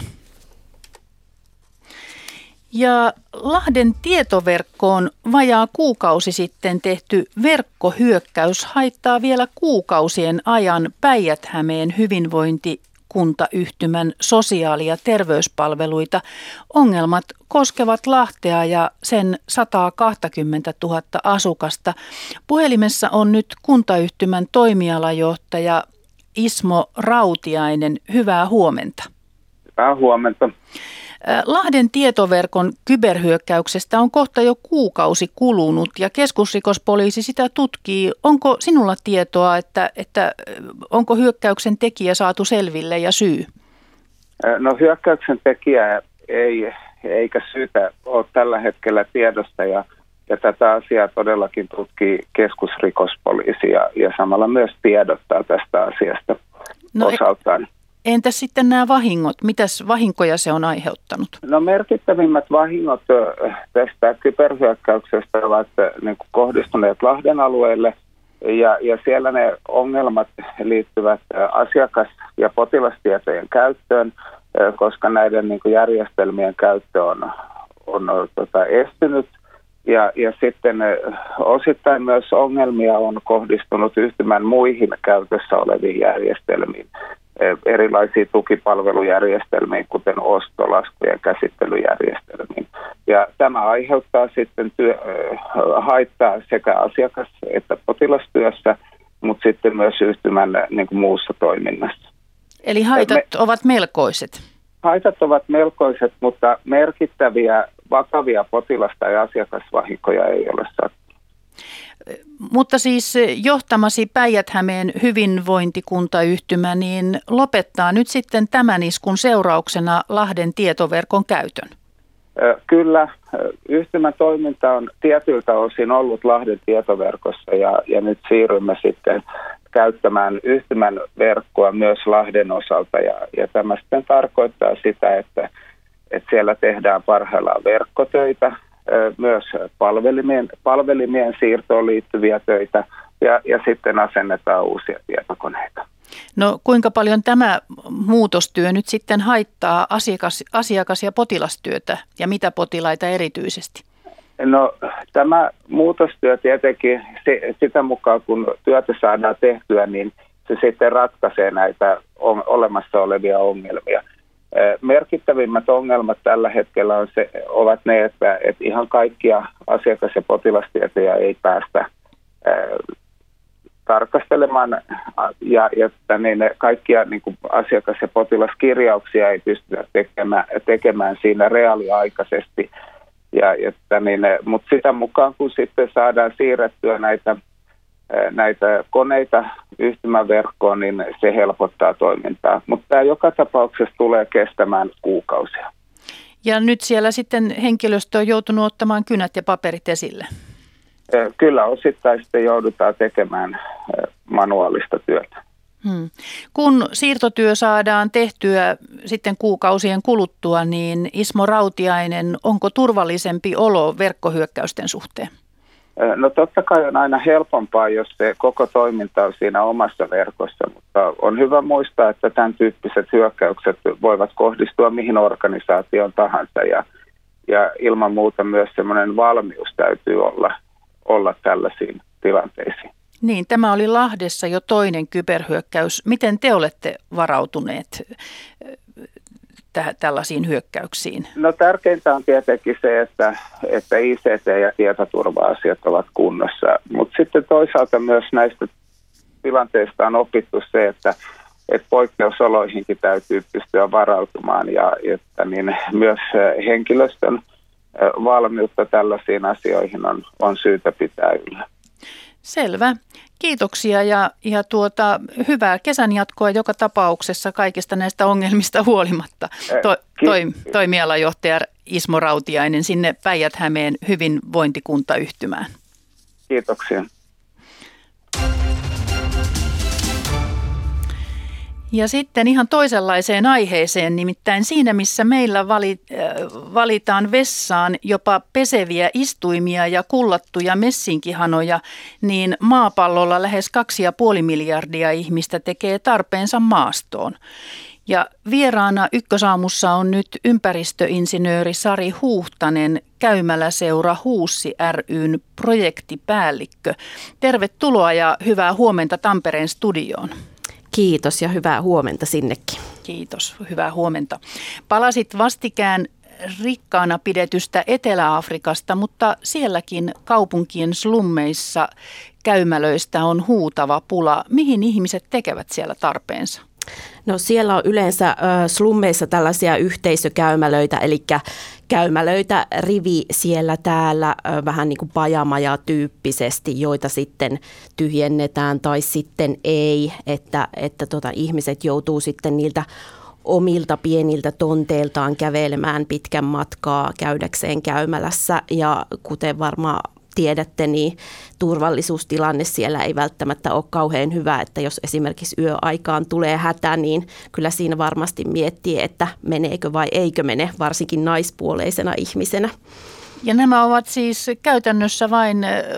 Ja Lahden tietoverkkoon vajaa kuukausi sitten tehty verkkohyökkäys haittaa vielä kuukausien ajan Päijät-Hämeen hyvinvointi- kuntayhtymän sosiaali- ja terveyspalveluita. Ongelmat koskevat Lahtea ja sen sata kaksikymmentätuhatta asukasta. Puhelimessa on nyt kuntayhtymän toimialajohtaja Ismo Rautiainen. Hyvää huomenta. Hyvää huomenta. Lahden tietoverkon kyberhyökkäyksestä on kohta jo kuukausi kulunut ja keskusrikospoliisi sitä tutkii. Onko sinulla tietoa, että, että onko hyökkäyksen tekijä saatu selville ja syy? No hyökkäyksen tekijä ei, eikä syytä ole tällä hetkellä tiedosta ja, ja tätä asiaa todellakin tutkii keskusrikospoliisi ja, ja samalla myös tiedottaa tästä asiasta no osaltaan. Entäs sitten nämä vahingot? Mitäs vahinkoja se on aiheuttanut? No merkittävimmät vahingot tästä kyberhyökkäyksestä ovat niin kuin kohdistuneet Lahden alueelle ja, ja siellä ne ongelmat liittyvät asiakas- ja potilastietojen käyttöön, koska näiden niin kuin järjestelmien käyttö on, on tota, estynyt. Ja, ja sitten osittain myös ongelmia on kohdistunut yhtymän muihin käytössä oleviin järjestelmiin, erilaisiin tukipalvelujärjestelmiin, kuten osto-, lasku- ja käsittelyjärjestelmiin. Ja tämä aiheuttaa sitten työ, haittaa sekä asiakas- että potilastyössä, mutta sitten myös yhtymän niin kuin muussa toiminnassa. Eli haitat Me, ovat melkoiset? Haitat ovat melkoiset, mutta merkittäviä, vakavia potilasta- ja asiakasvahinkoja ei ole sattunut. Mutta siis johtamasi Päijät-Hämeen hyvinvointikuntayhtymä niin lopettaa nyt sitten tämän iskun seurauksena Lahden tietoverkon käytön. Kyllä, yhtymän toiminta on tietyiltä osin ollut Lahden tietoverkossa ja, ja nyt siirrymme sitten käyttämään yhtymän verkkoa myös Lahden osalta ja, ja tämä sitten tarkoittaa sitä, että, että siellä tehdään parhaillaan verkkotöitä, myös palvelimien, palvelimien siirtoon liittyviä töitä ja, ja sitten asennetaan uusia tietokoneita. No kuinka paljon tämä muutostyö nyt sitten haittaa asiakas, asiakas- ja potilastyötä ja mitä potilaita erityisesti? No tämä muutostyö tietenkin sitä mukaan kun työtä saadaan tehtyä, niin se sitten ratkaisee näitä olemassa olevia ongelmia. Merkittävimmät ongelmat tällä hetkellä on se, ovat ne, että, että ihan kaikkia asiakas- ja potilastietoja ei päästä ää, tarkastelemaan ja, ja että niin kaikkia niin kuin asiakas- ja potilaskirjauksia ei pystytä tekemään, tekemään siinä reaaliaikaisesti. Ja, että niin, mutta sitä mukaan, kun sitten saadaan siirrettyä näitä, näitä koneita yhtymäverkkoon, niin se helpottaa toimintaa. Mutta tämä joka tapauksessa tulee kestämään kuukausia. Ja nyt siellä sitten henkilöstö on joutunut ottamaan kynät ja paperit esille. Kyllä, osittain sitten joudutaan tekemään manuaalista työtä. Hmm. Kun siirtotyö saadaan tehtyä sitten kuukausien kuluttua, niin Ismo Rautiainen, onko turvallisempi olo verkkohyökkäysten suhteen? No totta kai on aina helpompaa, jos se koko toiminta on siinä omassa verkossa, mutta on hyvä muistaa, että tämän tyyppiset hyökkäykset voivat kohdistua mihin organisaatioon tahansa ja, ja ilman muuta myös semmoinen valmius täytyy olla, olla tällaisiin tilanteisiin. Niin, tämä oli Lahdessa jo toinen kyberhyökkäys. Miten te olette varautuneet täh- tällaisiin hyökkäyksiin? No tärkeintä on tietenkin se, että, että I C T- ja tietoturva-asiat ovat kunnossa, mutta sitten toisaalta myös näistä tilanteista on opittu se, että, että poikkeusoloihinkin täytyy pystyä varautumaan ja että niin myös henkilöstön valmiutta tällaisiin asioihin on, on syytä pitää yllä. Selvä. Kiitoksia ja, ja tuota, hyvää kesän jatkoa joka tapauksessa kaikista näistä ongelmista huolimatta. To, toi, toimialajohtaja Ismo Rautiainen sinne Päijät-Hämeen hyvinvointikuntayhtymään. Kiitoksia. Ja sitten ihan toisenlaiseen aiheeseen, nimittäin siinä, missä meillä valitaan vessaan jopa peseviä istuimia ja kullattuja messinkihanoja, niin maapallolla lähes kaksi ja puoli miljardia ihmistä tekee tarpeensa maastoon. Ja vieraana Ykkösaamussa on nyt ympäristöinsinööri Sari Huuhtanen, Käymäläseura Huussi ry:n projektipäällikkö. Tervetuloa ja hyvää huomenta Tampereen studioon. Kiitos ja hyvää huomenta sinnekin. Kiitos, hyvää huomenta. Palasit vastikään rikkaana pidetystä Etelä-Afrikasta, mutta sielläkin kaupunkien slummeissa käymälöistä on huutava pula. Mihin ihmiset tekevät siellä tarpeensa? No siellä on yleensä äh, slummeissa tällaisia yhteisökäymälöitä, eli käymälöitä rivi siellä täällä äh, vähän niin kuin pajamaja tyyppisesti, joita sitten tyhjennetään tai sitten ei, että, että tota, ihmiset joutuu sitten niiltä omilta pieniltä tonteiltaan kävelemään pitkän matkaa käydäkseen käymälässä ja kuten varmaan tiedätte, niin turvallisuustilanne siellä ei välttämättä ole kauhean hyvä, että jos esimerkiksi yöaikaan tulee hätä, niin kyllä siinä varmasti miettii, että meneekö vai eikö mene, varsinkin naispuoleisena ihmisenä. Ja nämä ovat siis käytännössä vain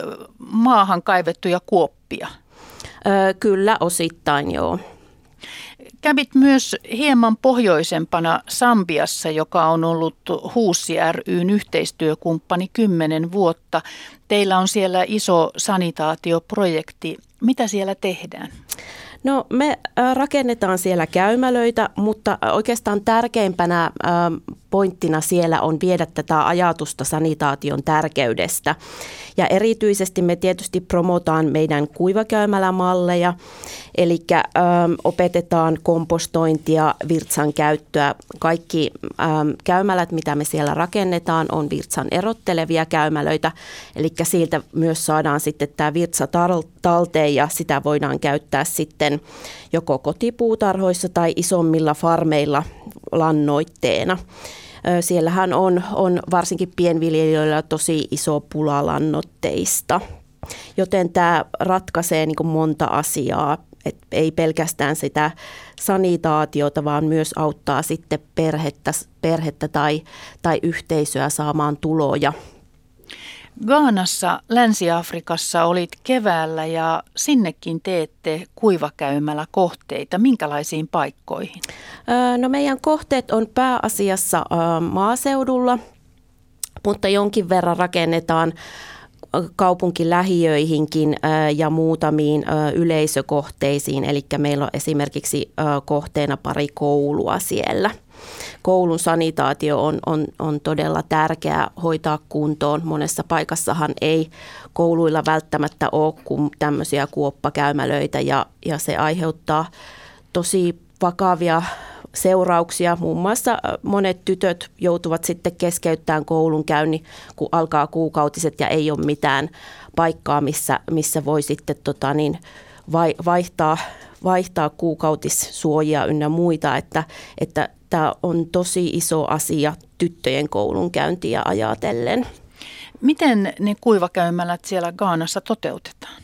maahan kaivettuja kuoppia? Öö, kyllä, osittain joo. Kävit myös hieman pohjoisempana Sambiassa, joka on ollut Huussi ry:n yhteistyökumppani kymmenen vuotta. Teillä on siellä iso sanitaatioprojekti. Mitä siellä tehdään? No me rakennetaan siellä käymälöitä, mutta oikeastaan tärkeimpänä pointtina siellä on viedä tätä ajatusta sanitaation tärkeydestä. Ja erityisesti me tietysti promotaan meidän kuivakäymälämalleja, eli ö, opetetaan kompostointia, virtsan käyttöä. Kaikki ö, käymälät, mitä me siellä rakennetaan, on virtsan erottelevia käymälöitä, eli siltä myös saadaan sitten tämä virtsa talteen ja sitä voidaan käyttää sitten joko kotipuutarhoissa tai isommilla farmeilla lannoitteena. Siellähän on, on varsinkin pienviljelijöillä tosi iso pula lannoitteista, joten tämä ratkaisee niin kuin monta asiaa. Et ei pelkästään sitä sanitaatiota, vaan myös auttaa sitten perhettä, perhettä tai, tai yhteisöä saamaan tuloja. Ghanassa, Länsi-Afrikassa olit keväällä ja sinnekin teette kuivakäymäläkohteita. Minkälaisiin paikkoihin? No meidän kohteet on pääasiassa maaseudulla, mutta jonkin verran rakennetaan kaupunkilähiöihinkin ja muutamiin yleisökohteisiin. Eli meillä on esimerkiksi kohteena pari koulua siellä. Koulun sanitaatio on, on, on todella tärkeää hoitaa kuntoon. Monessa paikassahan ei kouluilla välttämättä ole kuin tämmöisiä kuoppakäymälöitä ja, ja se aiheuttaa tosi vakavia seurauksia. Muun muassa monet tytöt joutuvat sitten keskeyttämään koulunkäynnin, kun alkaa kuukautiset ja ei ole mitään paikkaa, missä, missä voi sitten tota niin, vaihtaa, vaihtaa kuukautissuojia ynnä muita, että, että tämä on tosi iso asia tyttöjen koulunkäyntiä ajatellen. Miten ne kuivakäymälät siellä Ghanassa toteutetaan?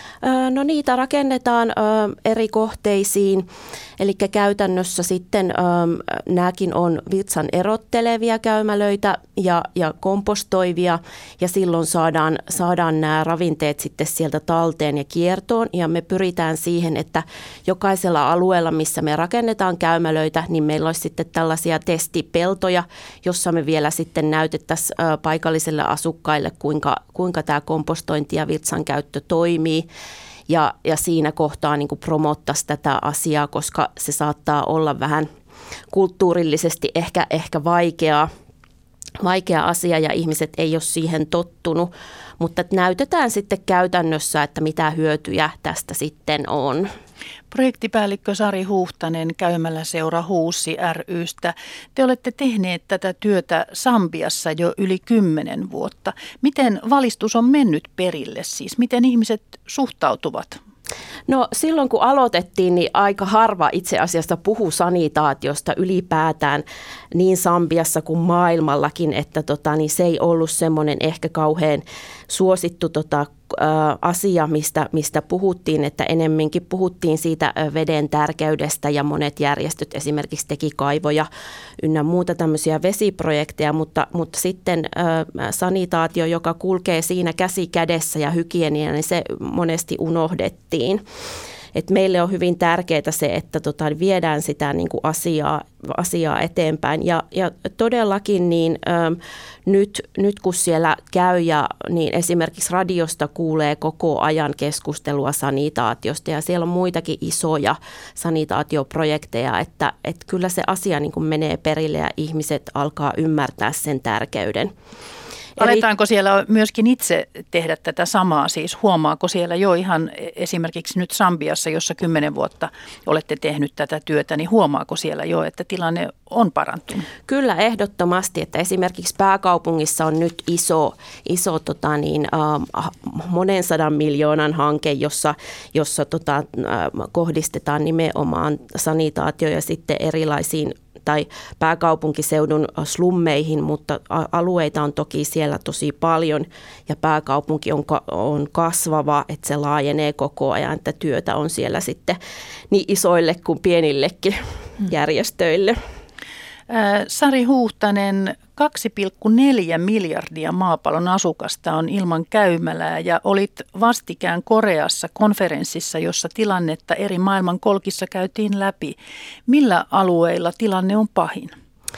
No niitä rakennetaan eri kohteisiin, eli käytännössä sitten nämäkin on virtsan erottelevia käymälöitä ja, ja kompostoivia ja silloin saadaan, saadaan nämä ravinteet sitten sieltä talteen ja kiertoon ja me pyritään siihen, että jokaisella alueella, missä me rakennetaan käymälöitä, niin meillä olisi sitten tällaisia testipeltoja, jossa me vielä sitten näytettäisiin paikallisille asukkaille, kuinka, kuinka tämä kompostointi ja virtsan käyttö toimii. Ja, ja siinä kohtaa niin kuin promottaisi tätä asiaa, koska se saattaa olla vähän kulttuurillisesti ehkä, ehkä vaikeaa, vaikea asia ja ihmiset ei ole siihen tottunut. Mutta näytetään sitten käytännössä, että mitä hyötyjä tästä sitten on. Projektipäällikkö Sari Huhtanen Käymäläseura Huussi ry:stä. Te olette tehneet tätä työtä Sambiassa jo yli kymmenen vuotta. Miten valistus on mennyt perille siis? Miten ihmiset suhtautuvat? No silloin kun aloitettiin, niin aika harva itse asiassa puhui sanitaatiosta ylipäätään niin Sambiassa kuin maailmallakin, että tota, niin se ei ollut semmoinen ehkä kauhean suosittu tota, asia, mistä, mistä puhuttiin, että enemmänkin puhuttiin siitä veden tärkeydestä ja monet järjestöt esimerkiksi teki kaivoja ynnä muuta tämmöisiä vesiprojekteja, mutta, mutta sitten sanitaatio, joka kulkee siinä käsi kädessä ja hygienia, niin se monesti unohdettiin. et meille on hyvin tärkeää se, että tota, viedään sitä niin kuin asiaa, asiaa eteenpäin. Ja, ja todellakin niin, ähm, nyt, nyt kun siellä käy ja niin esimerkiksi radiosta kuulee koko ajan keskustelua sanitaatiosta ja siellä on muitakin isoja sanitaatioprojekteja, että, että kyllä se asia niin kuin menee perille ja ihmiset alkaa ymmärtää sen tärkeyden. Aletaanko siellä myöskin itse tehdä tätä samaa, siis huomaako siellä jo ihan esimerkiksi nyt Sambiassa, jossa kymmenen vuotta olette tehnyt tätä työtä, niin huomaako siellä jo, että tilanne on parantunut? Kyllä ehdottomasti, että esimerkiksi pääkaupungissa on nyt iso, iso tota niin, äh, monen sadan miljoonan hanke, jossa, jossa tota, äh, kohdistetaan nimenomaan sanitaatio ja sitten erilaisiin tai pääkaupunkiseudun slummeihin, mutta alueita on toki siellä tosi paljon ja pääkaupunki on, on kasvava, että se laajenee koko ajan, että työtä on siellä sitten niin isoille kuin pienillekin järjestöille. Sari Huuhtanen, kaksi pilkku neljä miljardia maapallon asukasta on ilman käymälää ja olit vastikään Koreassa konferenssissa, jossa tilannetta eri maailman kolkissa käytiin läpi. Millä alueilla tilanne on pahin?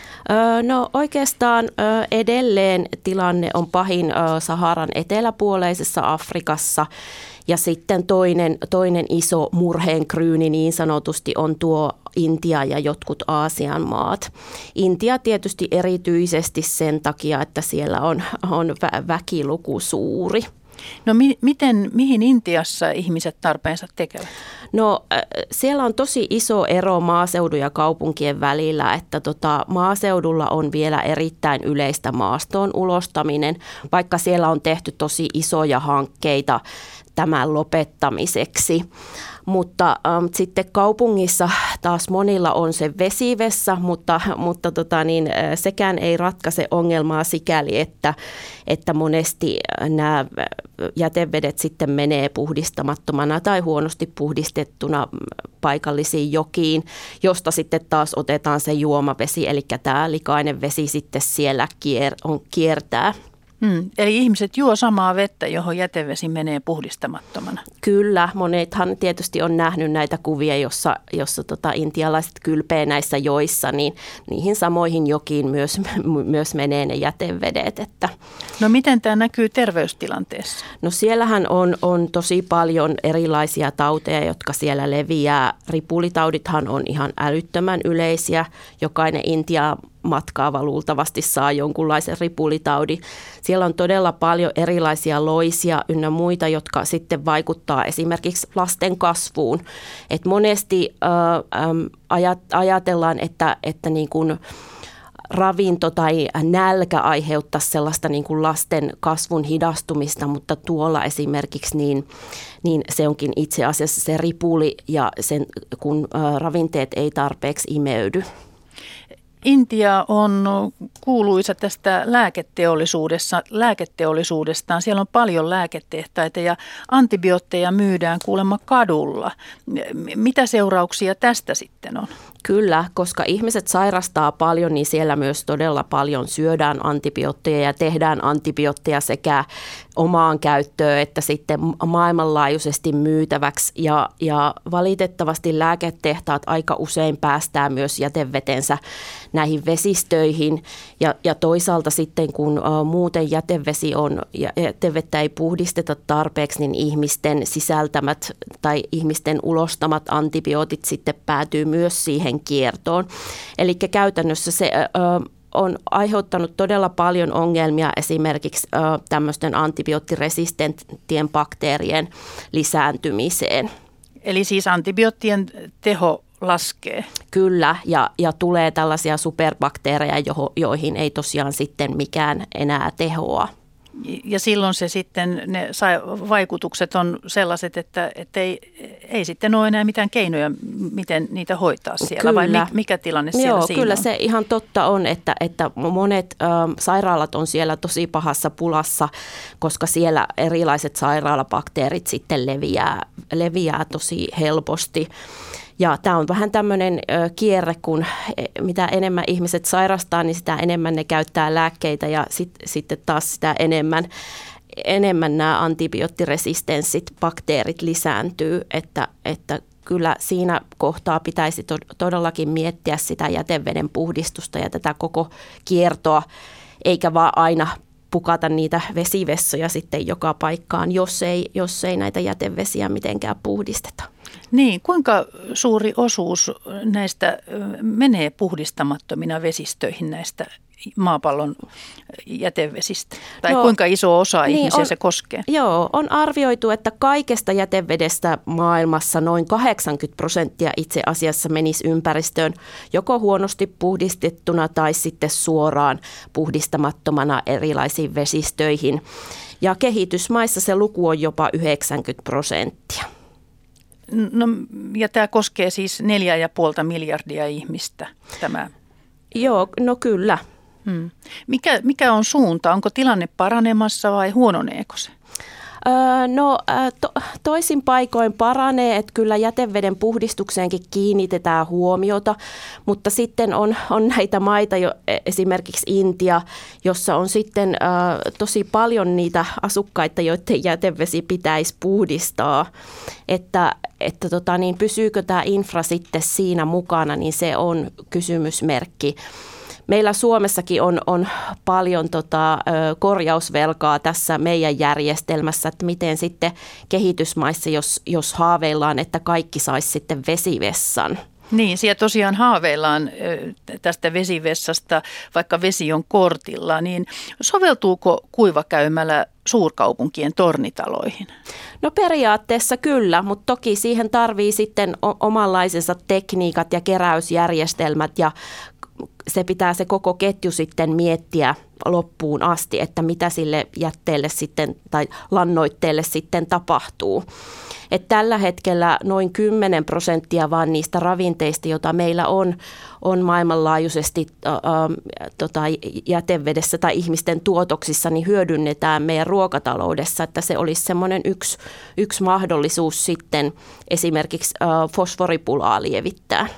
No oikeastaan edelleen tilanne on pahin Saharan eteläpuoleisessa Afrikassa. Ja sitten toinen, toinen iso murheenkryyni niin sanotusti on tuo Intia ja jotkut Aasian maat. Intia tietysti erityisesti sen takia, että siellä on, on vä- väkiluku suuri. No mi- miten, mihin Intiassa ihmiset tarpeensa tekevät? No siellä on tosi iso ero maaseudun ja kaupunkien välillä, että tota, maaseudulla on vielä erittäin yleistä maastoon ulostaminen, vaikka siellä on tehty tosi isoja hankkeita tämän lopettamiseksi. Mutta ähm, sitten kaupungissa taas monilla on se vesivessa, mutta, mutta tota niin, sekään ei ratkaise ongelmaa sikäli, että, että monesti nämä jätevedet sitten menee puhdistamattomana tai huonosti puhdistettuna paikallisiin jokiin, josta sitten taas otetaan se juomavesi, eli tämä likainen vesi sitten siellä kier, on, kiertää. Hmm, eli ihmiset juo samaa vettä, johon jätevesi menee puhdistamattomana. Kyllä, monethan tietysti on nähnyt näitä kuvia, jossa, jossa tota, intialaiset kylpee näissä joissa, niin niihin samoihin jokiin myös, myös menee ne jätevedet. Että. No miten tämä näkyy terveystilanteessa? No siellähän on, on tosi paljon erilaisia tauteja, jotka siellä leviää. Ripulitaudithan on ihan älyttömän yleisiä. Jokainen Intia matkaava luultavasti saa jonkunlaisen ripulitaudin. Siellä on todella paljon erilaisia loisia ynnä muita, jotka sitten vaikuttaa esimerkiksi lasten kasvuun. Et monesti äh, ajatellaan, että, että niin kuin ravinto tai nälkä aiheuttaa sellaista niin kuin lasten kasvun hidastumista, mutta tuolla esimerkiksi niin, niin se onkin itse asiassa se ripuli ja sen, kun äh, ravinteet ei tarpeeksi imeydy. Intia on kuuluisa tästä lääketeollisuudessa, lääketeollisuudestaan. Siellä on paljon lääketehtaita ja antibiootteja myydään kuulemma kadulla. Mitä seurauksia tästä sitten on? Kyllä, koska ihmiset sairastaa paljon, niin siellä myös todella paljon syödään antibiootteja ja tehdään antibiootteja sekä omaan käyttöön että sitten maailmanlaajuisesti myytäväksi. Ja, ja valitettavasti lääketehtaat aika usein päästää myös jätevetensä näihin vesistöihin. Ja, ja toisaalta sitten kun muuten jätevesi on, jätevettä ei puhdisteta tarpeeksi, niin ihmisten sisältämät tai ihmisten ulostamat antibiootit sitten päätyy myös siihen kiertoon. Eli käytännössä se ö, on aiheuttanut todella paljon ongelmia esimerkiksi ö, tämmöisten antibioottiresistenttien bakteerien lisääntymiseen. Eli siis antibioottien teho laskee? Kyllä, ja, ja tulee tällaisia superbakteereja, jo, joihin ei tosiaan sitten mikään enää tehoa. Ja silloin se sitten, ne vaikutukset on sellaiset, että, että ei, ei sitten ole enää mitään keinoja, miten niitä hoitaa siellä, kyllä. Vai mikä tilanne siellä Joo, siinä kyllä on? Se ihan totta on, että, että monet ö, sairaalat on siellä tosi pahassa pulassa, koska siellä erilaiset sairaalabakteerit sitten leviää, leviää tosi helposti. Ja tämä on vähän tämmöinen kierre, kun mitä enemmän ihmiset sairastaa, niin sitä enemmän ne käyttää lääkkeitä ja sit, sitten taas sitä enemmän enemmän nämä antibioottiresistenssit, bakteerit lisääntyy, että, että kyllä siinä kohtaa pitäisi todellakin miettiä sitä jäteveden puhdistusta ja tätä koko kiertoa, eikä vaan aina pukata niitä vesivessoja sitten joka paikkaan, jos ei, jos ei näitä jätevesiä mitenkään puhdisteta. Niin, kuinka suuri osuus näistä menee puhdistamattomina vesistöihin näistä maapallon jätevesistä? Tai no, kuinka iso osa niin ihmisiä on, se koskee? Joo, on arvioitu, että kaikesta jätevedestä maailmassa noin kahdeksankymmentä prosenttia itse asiassa menisi ympäristöön joko huonosti puhdistettuna tai sitten suoraan puhdistamattomana erilaisiin vesistöihin. Ja kehitysmaissa se luku on jopa yhdeksänkymmentä prosenttia. No, ja tämä koskee siis neljä ja puolta miljardia ihmistä, tämä. Joo, no kyllä. Hmm. Mikä, mikä on suunta? Onko tilanne paranemassa vai huononeeko se? Öö, no to, toisin paikoin paranee, että kyllä jäteveden puhdistukseenkin kiinnitetään huomiota, mutta sitten on, on näitä maita, jo, esimerkiksi Intia, jossa on sitten ö, tosi paljon niitä asukkaita, joiden jätevesi pitäisi puhdistaa, että, että tota, niin pysyykö tämä infra sitten siinä mukana, niin se on kysymysmerkki. Meillä Suomessakin on, on paljon tota, korjausvelkaa tässä meidän järjestelmässä, että miten sitten kehitysmaissa, jos, jos haaveillaan, että kaikki saisi sitten vesivessan. Niin, siellä tosiaan haaveillaan tästä vesivessasta, vaikka vesi on kortilla, niin soveltuuko kuivakäymälä suurkaupunkien tornitaloihin? No periaatteessa kyllä, mutta toki siihen tarvii sitten omanlaisensa tekniikat ja keräysjärjestelmät ja se pitää se koko ketju sitten miettiä loppuun asti, että mitä sille jätteelle sitten tai lannoitteelle sitten tapahtuu. Et tällä hetkellä noin kymmenen prosenttia vaan niistä ravinteista, joita meillä on, on maailmanlaajuisesti ä, ä, tota, jätevedessä tai ihmisten tuotoksissa, niin hyödynnetään meidän ruokataloudessa, että se olisi semmoinen yksi, yksi mahdollisuus sitten esimerkiksi ä, fosforipulaa lievittää.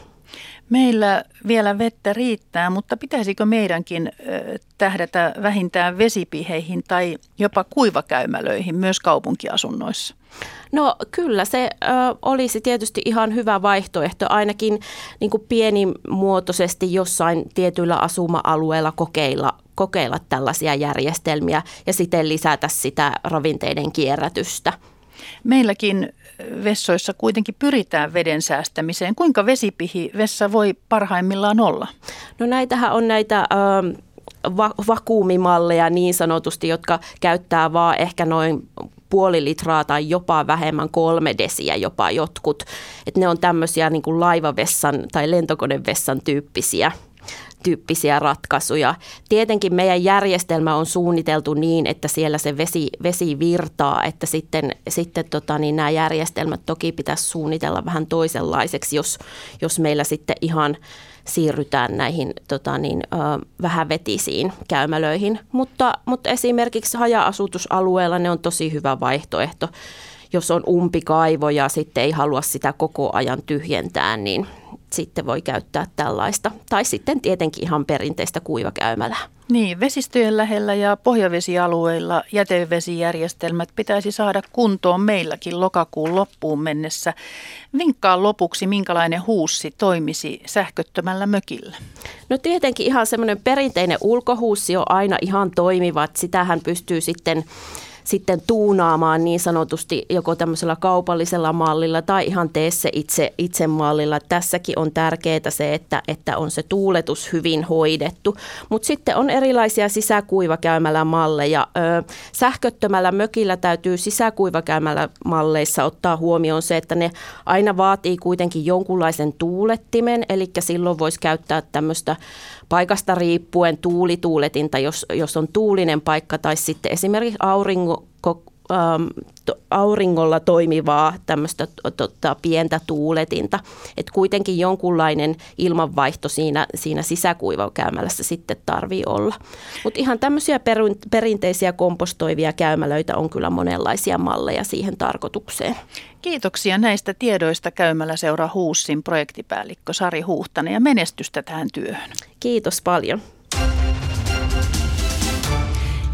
Meillä vielä vettä riittää, mutta pitäisikö meidänkin tähdätä vähintään vesipiheihin tai jopa kuivakäymälöihin myös kaupunkiasunnoissa? No kyllä se ö, olisi tietysti ihan hyvä vaihtoehto, ainakin niin kuin pienimuotoisesti jossain tietyillä asuma-alueilla kokeilla, kokeilla tällaisia järjestelmiä ja siten lisätä sitä ravinteiden kierrätystä. Meilläkin vessoissa kuitenkin pyritään veden säästämiseen. Kuinka vesipihi vessa voi parhaimmillaan olla? No näitähän on näitä ö, va- vakuumimalleja niin sanotusti, jotka käyttää vaan ehkä noin puoli litraa tai jopa vähemmän kolme desiä jopa jotkut. Et ne on tämmöisiä niin kuin laivavessan tai lentokonevessan tyyppisiä. tyyppisiä ratkaisuja. Tietenkin meidän järjestelmä on suunniteltu niin, että siellä se vesi, vesi virtaa, että sitten, sitten tota, niin nämä järjestelmät toki pitäisi suunnitella vähän toisenlaiseksi, jos, jos meillä sitten ihan siirrytään näihin tota, niin, ö, vähävetisiin käymälöihin. Mutta, mutta esimerkiksi haja-asutusalueella ne on tosi hyvä vaihtoehto. Jos on umpikaivo ja sitten ei halua sitä koko ajan tyhjentää, niin sitten voi käyttää tällaista. Tai sitten tietenkin ihan perinteistä kuivakäymälää. Niin, vesistöjen lähellä ja pohjavesialueilla jätevesijärjestelmät pitäisi saada kuntoon meilläkin lokakuun loppuun mennessä. Vinkkaa lopuksi, minkälainen huussi toimisi sähköttömällä mökillä? No tietenkin ihan semmoinen perinteinen ulkohuussi on aina ihan toimiva. Sitähän pystyy sitten... sitten tuunaamaan niin sanotusti joko tämmöisellä kaupallisella mallilla tai ihan tee se itse, itse mallilla. Tässäkin on tärkeää se, että, että on se tuuletus hyvin hoidettu. Mutta sitten on erilaisia sisäkuivakäymällä malleja. Ö, sähköttömällä mökillä täytyy sisäkuivakäymällä malleissa ottaa huomioon se, että ne aina vaatii kuitenkin jonkunlaisen tuulettimen, eli silloin voisi käyttää tämmöistä paikasta riippuen tuulituuletinta, jos, jos on tuulinen paikka, tai sitten esimerkiksi aurinko, ähm, to, auringolla toimivaa tämmöistä tota, pientä tuuletinta. Että kuitenkin jonkunlainen ilmanvaihto siinä, siinä sisäkuivakäymälässä sitten tarvii olla. Mutta ihan tämmöisiä per, perinteisiä kompostoivia käymälöitä on kyllä monenlaisia malleja siihen tarkoitukseen. Kiitoksia näistä tiedoista Käymäläseura Huussin projektipäällikkö Sari Huuhtanen ja menestystä tähän työhön. Kiitos paljon.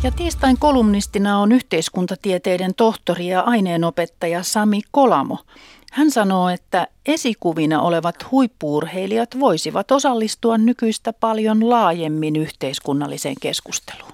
Ja tiistain kolumnistina on yhteiskuntatieteiden tohtori ja aineenopettaja Sami Kolamo. Hän sanoo, että esikuvina olevat huippu-urheilijat voisivat osallistua nykyistä paljon laajemmin yhteiskunnalliseen keskusteluun.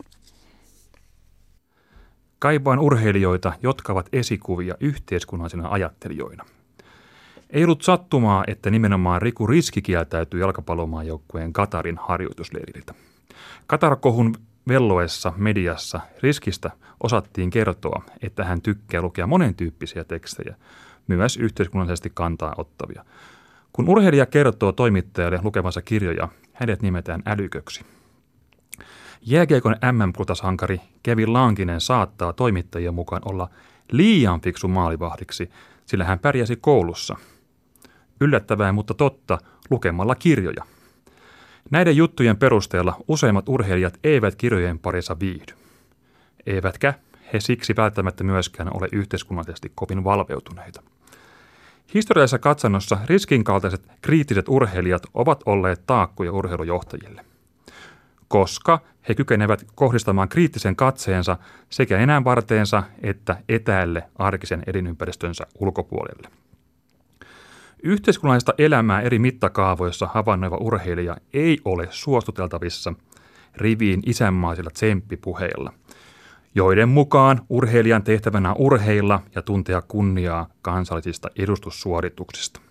Kaipaan urheilijoita, jotka ovat esikuvia yhteiskunnallisina ajattelijoina. Ei ollut sattumaa, että nimenomaan Riku Riski kieltäytyi jalkapallomaajoukkueen Katarin harjoitusleiriltä. Katar-kohun velloessa mediassa Riskistä osattiin kertoa, että hän tykkää lukea monentyyppisiä tekstejä, myös yhteiskunnallisesti kantaa ottavia. Kun urheilija kertoo toimittajalle lukevansa kirjoja, hänet nimetään älyköksi. Jääkiekon äm äm-kultasankari Kevin Lankinen saattaa toimittajien mukaan olla liian fiksu maalivahdiksi, sillä hän pärjäsi koulussa. Yllättävää, mutta totta, lukemalla kirjoja. Näiden juttujen perusteella useimmat urheilijat eivät kirjojen parissa viihdy. Eivätkä he siksi välttämättä myöskään ole yhteiskunnallisesti kovin valveutuneita. Historiallisessa katsannossa Riskin kaltaiset kriittiset urheilijat ovat olleet taakkoja urheilujohtajille, koska he kykenevät kohdistamaan kriittisen katseensa sekä enää varteensa että etäälle arkisen elinympäristönsä ulkopuolelle. Yhteiskunnallista elämää eri mittakaavoissa havainnoiva urheilija ei ole suostuteltavissa riviin isänmaisilla tsemppipuheilla, joiden mukaan urheilijan tehtävänä on urheilla ja tuntea kunniaa kansallisista edustussuorituksista.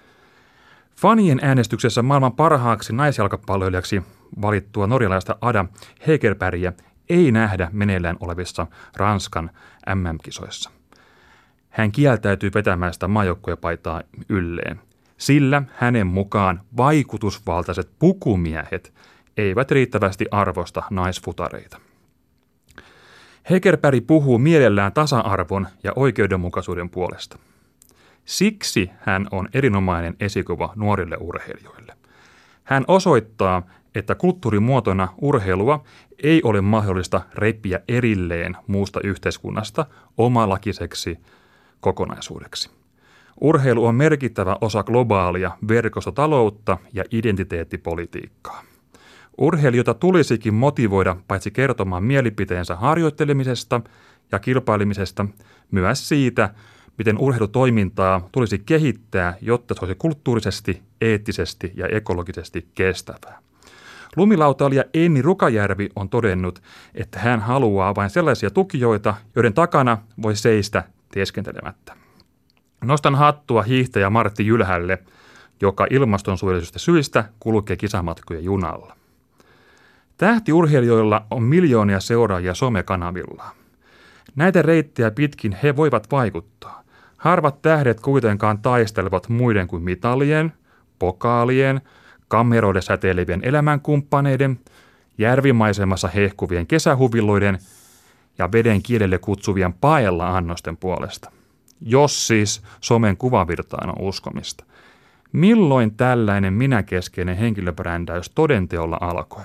Fanien äänestyksessä maailman parhaaksi naisjalkapalloilijaksi valittua norjalaista Ada Hegerbergia ei nähdä meneillään olevissa Ranskan äm äm-kisoissa. Hän kieltäytyy vetämästä maajoukkuepaitaa ylleen, sillä hänen mukaan vaikutusvaltaiset pukumiehet eivät riittävästi arvosta naisfutareita. Hegerberg puhuu mielellään tasa-arvon ja oikeudenmukaisuuden puolesta. Siksi hän on erinomainen esikuva nuorille urheilijoille. Hän osoittaa, että kulttuurimuotona urheilua ei ole mahdollista repiä erilleen muusta yhteiskunnasta omalakiseksi kokonaisuudeksi. Urheilu on merkittävä osa globaalia verkostotaloutta ja identiteettipolitiikkaa. Urheilijoita tulisikin motivoida paitsi kertomaan mielipiteensä harjoittelemisesta ja kilpailemisesta, myös siitä, miten urheilutoimintaa tulisi kehittää, jotta se olisi kulttuurisesti, eettisesti ja ekologisesti kestävää. Lumilautailija Enni Rukajärvi on todennut, että hän haluaa vain sellaisia tukijoita, joiden takana voi seistä teeskentelemättä. Nostan hattua hiihtäjä Martti Jylhälle, joka ilmastonsuojelusta syistä kulkee kisamatkoja junalla. Tähtiurheilijoilla on miljoonia seuraajia somekanavilla. Näitä reittejä pitkin he voivat vaikuttaa. Harvat tähdet kuitenkaan taistelevat muiden kuin mitalien, pokaalien, kameroiden säteilevien elämänkumppaneiden, järvimaisemassa hehkuvien kesähuviloiden ja veden kielelle kutsuvien paella-annosten puolesta. Jos siis somen kuvavirtaan on uskomista. Milloin tällainen minäkeskeinen henkilöbrändäys todenteolla alkoi?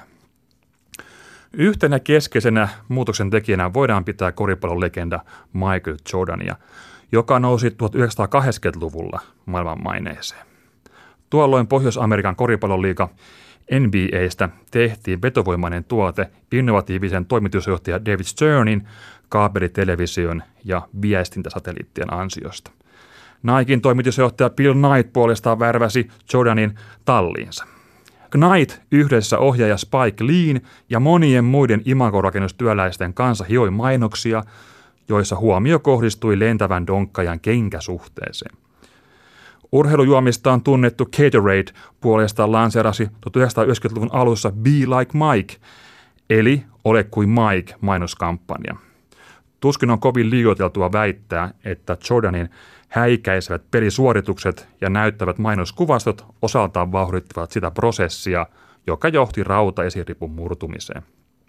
Yhtenä keskeisenä muutoksen tekijänä voidaan pitää koripallon legenda Michael Jordania, joka nousi tuhatyhdeksänsataakahdeksankymmentäluvulla maailman maineeseen. Tuolloin Pohjois-Amerikan koripalloliiga N B A:stä tehtiin vetovoimainen tuote innovatiivisen toimitusjohtaja David Sternin kaapelitelevision ja viestintäsatelliittien ansiosta. Niken toimitusjohtaja Bill Knight puolestaan värväsi Jordanin talliinsa. Knight yhdessä ohjaaja Spike Leen ja monien muiden imagorakennustyöläisten kanssa hioi mainoksia, joissa huomio kohdistui lentävän donkkajan kenkäsuhteeseen. Urheilujuomistaan tunnettu Gatorade puolestaan lanseerasi tuhatyhdeksänsataayhdeksänkymmentäluvun alussa Be Like Mike, eli Ole kuin Mike -mainoskampanja. Tuskin on kovin liioiteltua väittää, että Jordanin häikäisevät pelisuoritukset ja näyttävät mainoskuvastot osaltaan vauhdittivat sitä prosessia, joka johti rautaesiripun murtumiseen.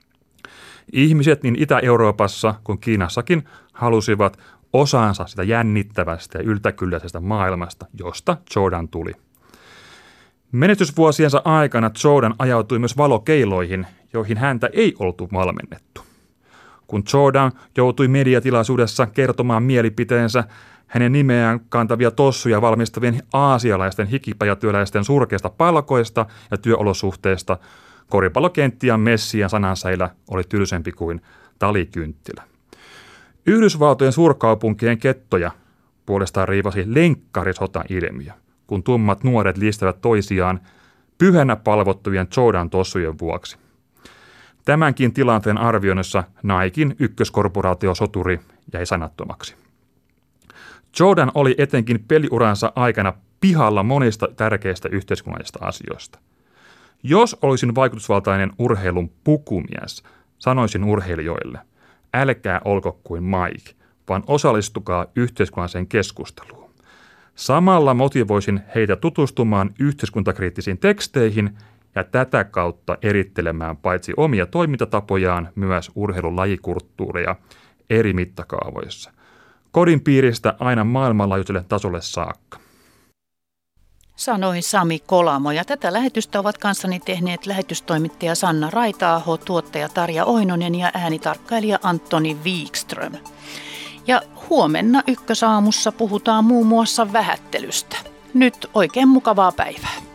Ihmiset niin Itä-Euroopassa kuin Kiinassakin halusivat osansa sitä jännittävästä ja yltäkylläisestä maailmasta, josta Jordan tuli. Menestysvuosiensa aikana Jordan ajautui myös valokeiloihin, joihin häntä ei oltu valmennettu. Kun Jordan joutui mediatilaisuudessa kertomaan mielipiteensä hänen nimeään kantavia tossuja valmistavien aasialaisten hikipajatyöläisten surkeista palkoista ja työolosuhteista, koripallokenttien messien sanansäilä oli tylsempi kuin talikynttilä. Yhdysvaltojen suurkaupunkien kettoja puolestaan riivasi lenkkarisotailmiö, kun tummat nuoret liistävät toisiaan pyhänä palvottuvien Jordan tossujen vuoksi. Tämänkin tilanteen arvioinnissa Naikin ykköskorporaatiosoturi jäi sanattomaksi. Jordan oli etenkin peliuransa aikana pihalla monista tärkeistä yhteiskunnallisista asioista. Jos olisin vaikutusvaltainen urheilun pukumies, sanoisin urheilijoille, älkää olko kuin Mike, vaan osallistukaa yhteiskunnalliseen keskusteluun. Samalla motivoisin heitä tutustumaan yhteiskuntakriittisiin teksteihin ja tätä kautta erittelemään paitsi omia toimintatapojaan myös urheilulajikulttuureja eri mittakaavoissa. Kodin piiristä aina maailmanlaajuiselle tasolle saakka. Sanoi Sami Kolamo, ja tätä lähetystä ovat kanssani tehneet lähetystoimittaja Sanna Raita-aho, tuottaja Tarja Oinonen ja äänitarkkailija Antoni Wikström. Ja huomenna Ykkösaamussa puhutaan muun muassa vähättelystä. Nyt oikein mukavaa päivää.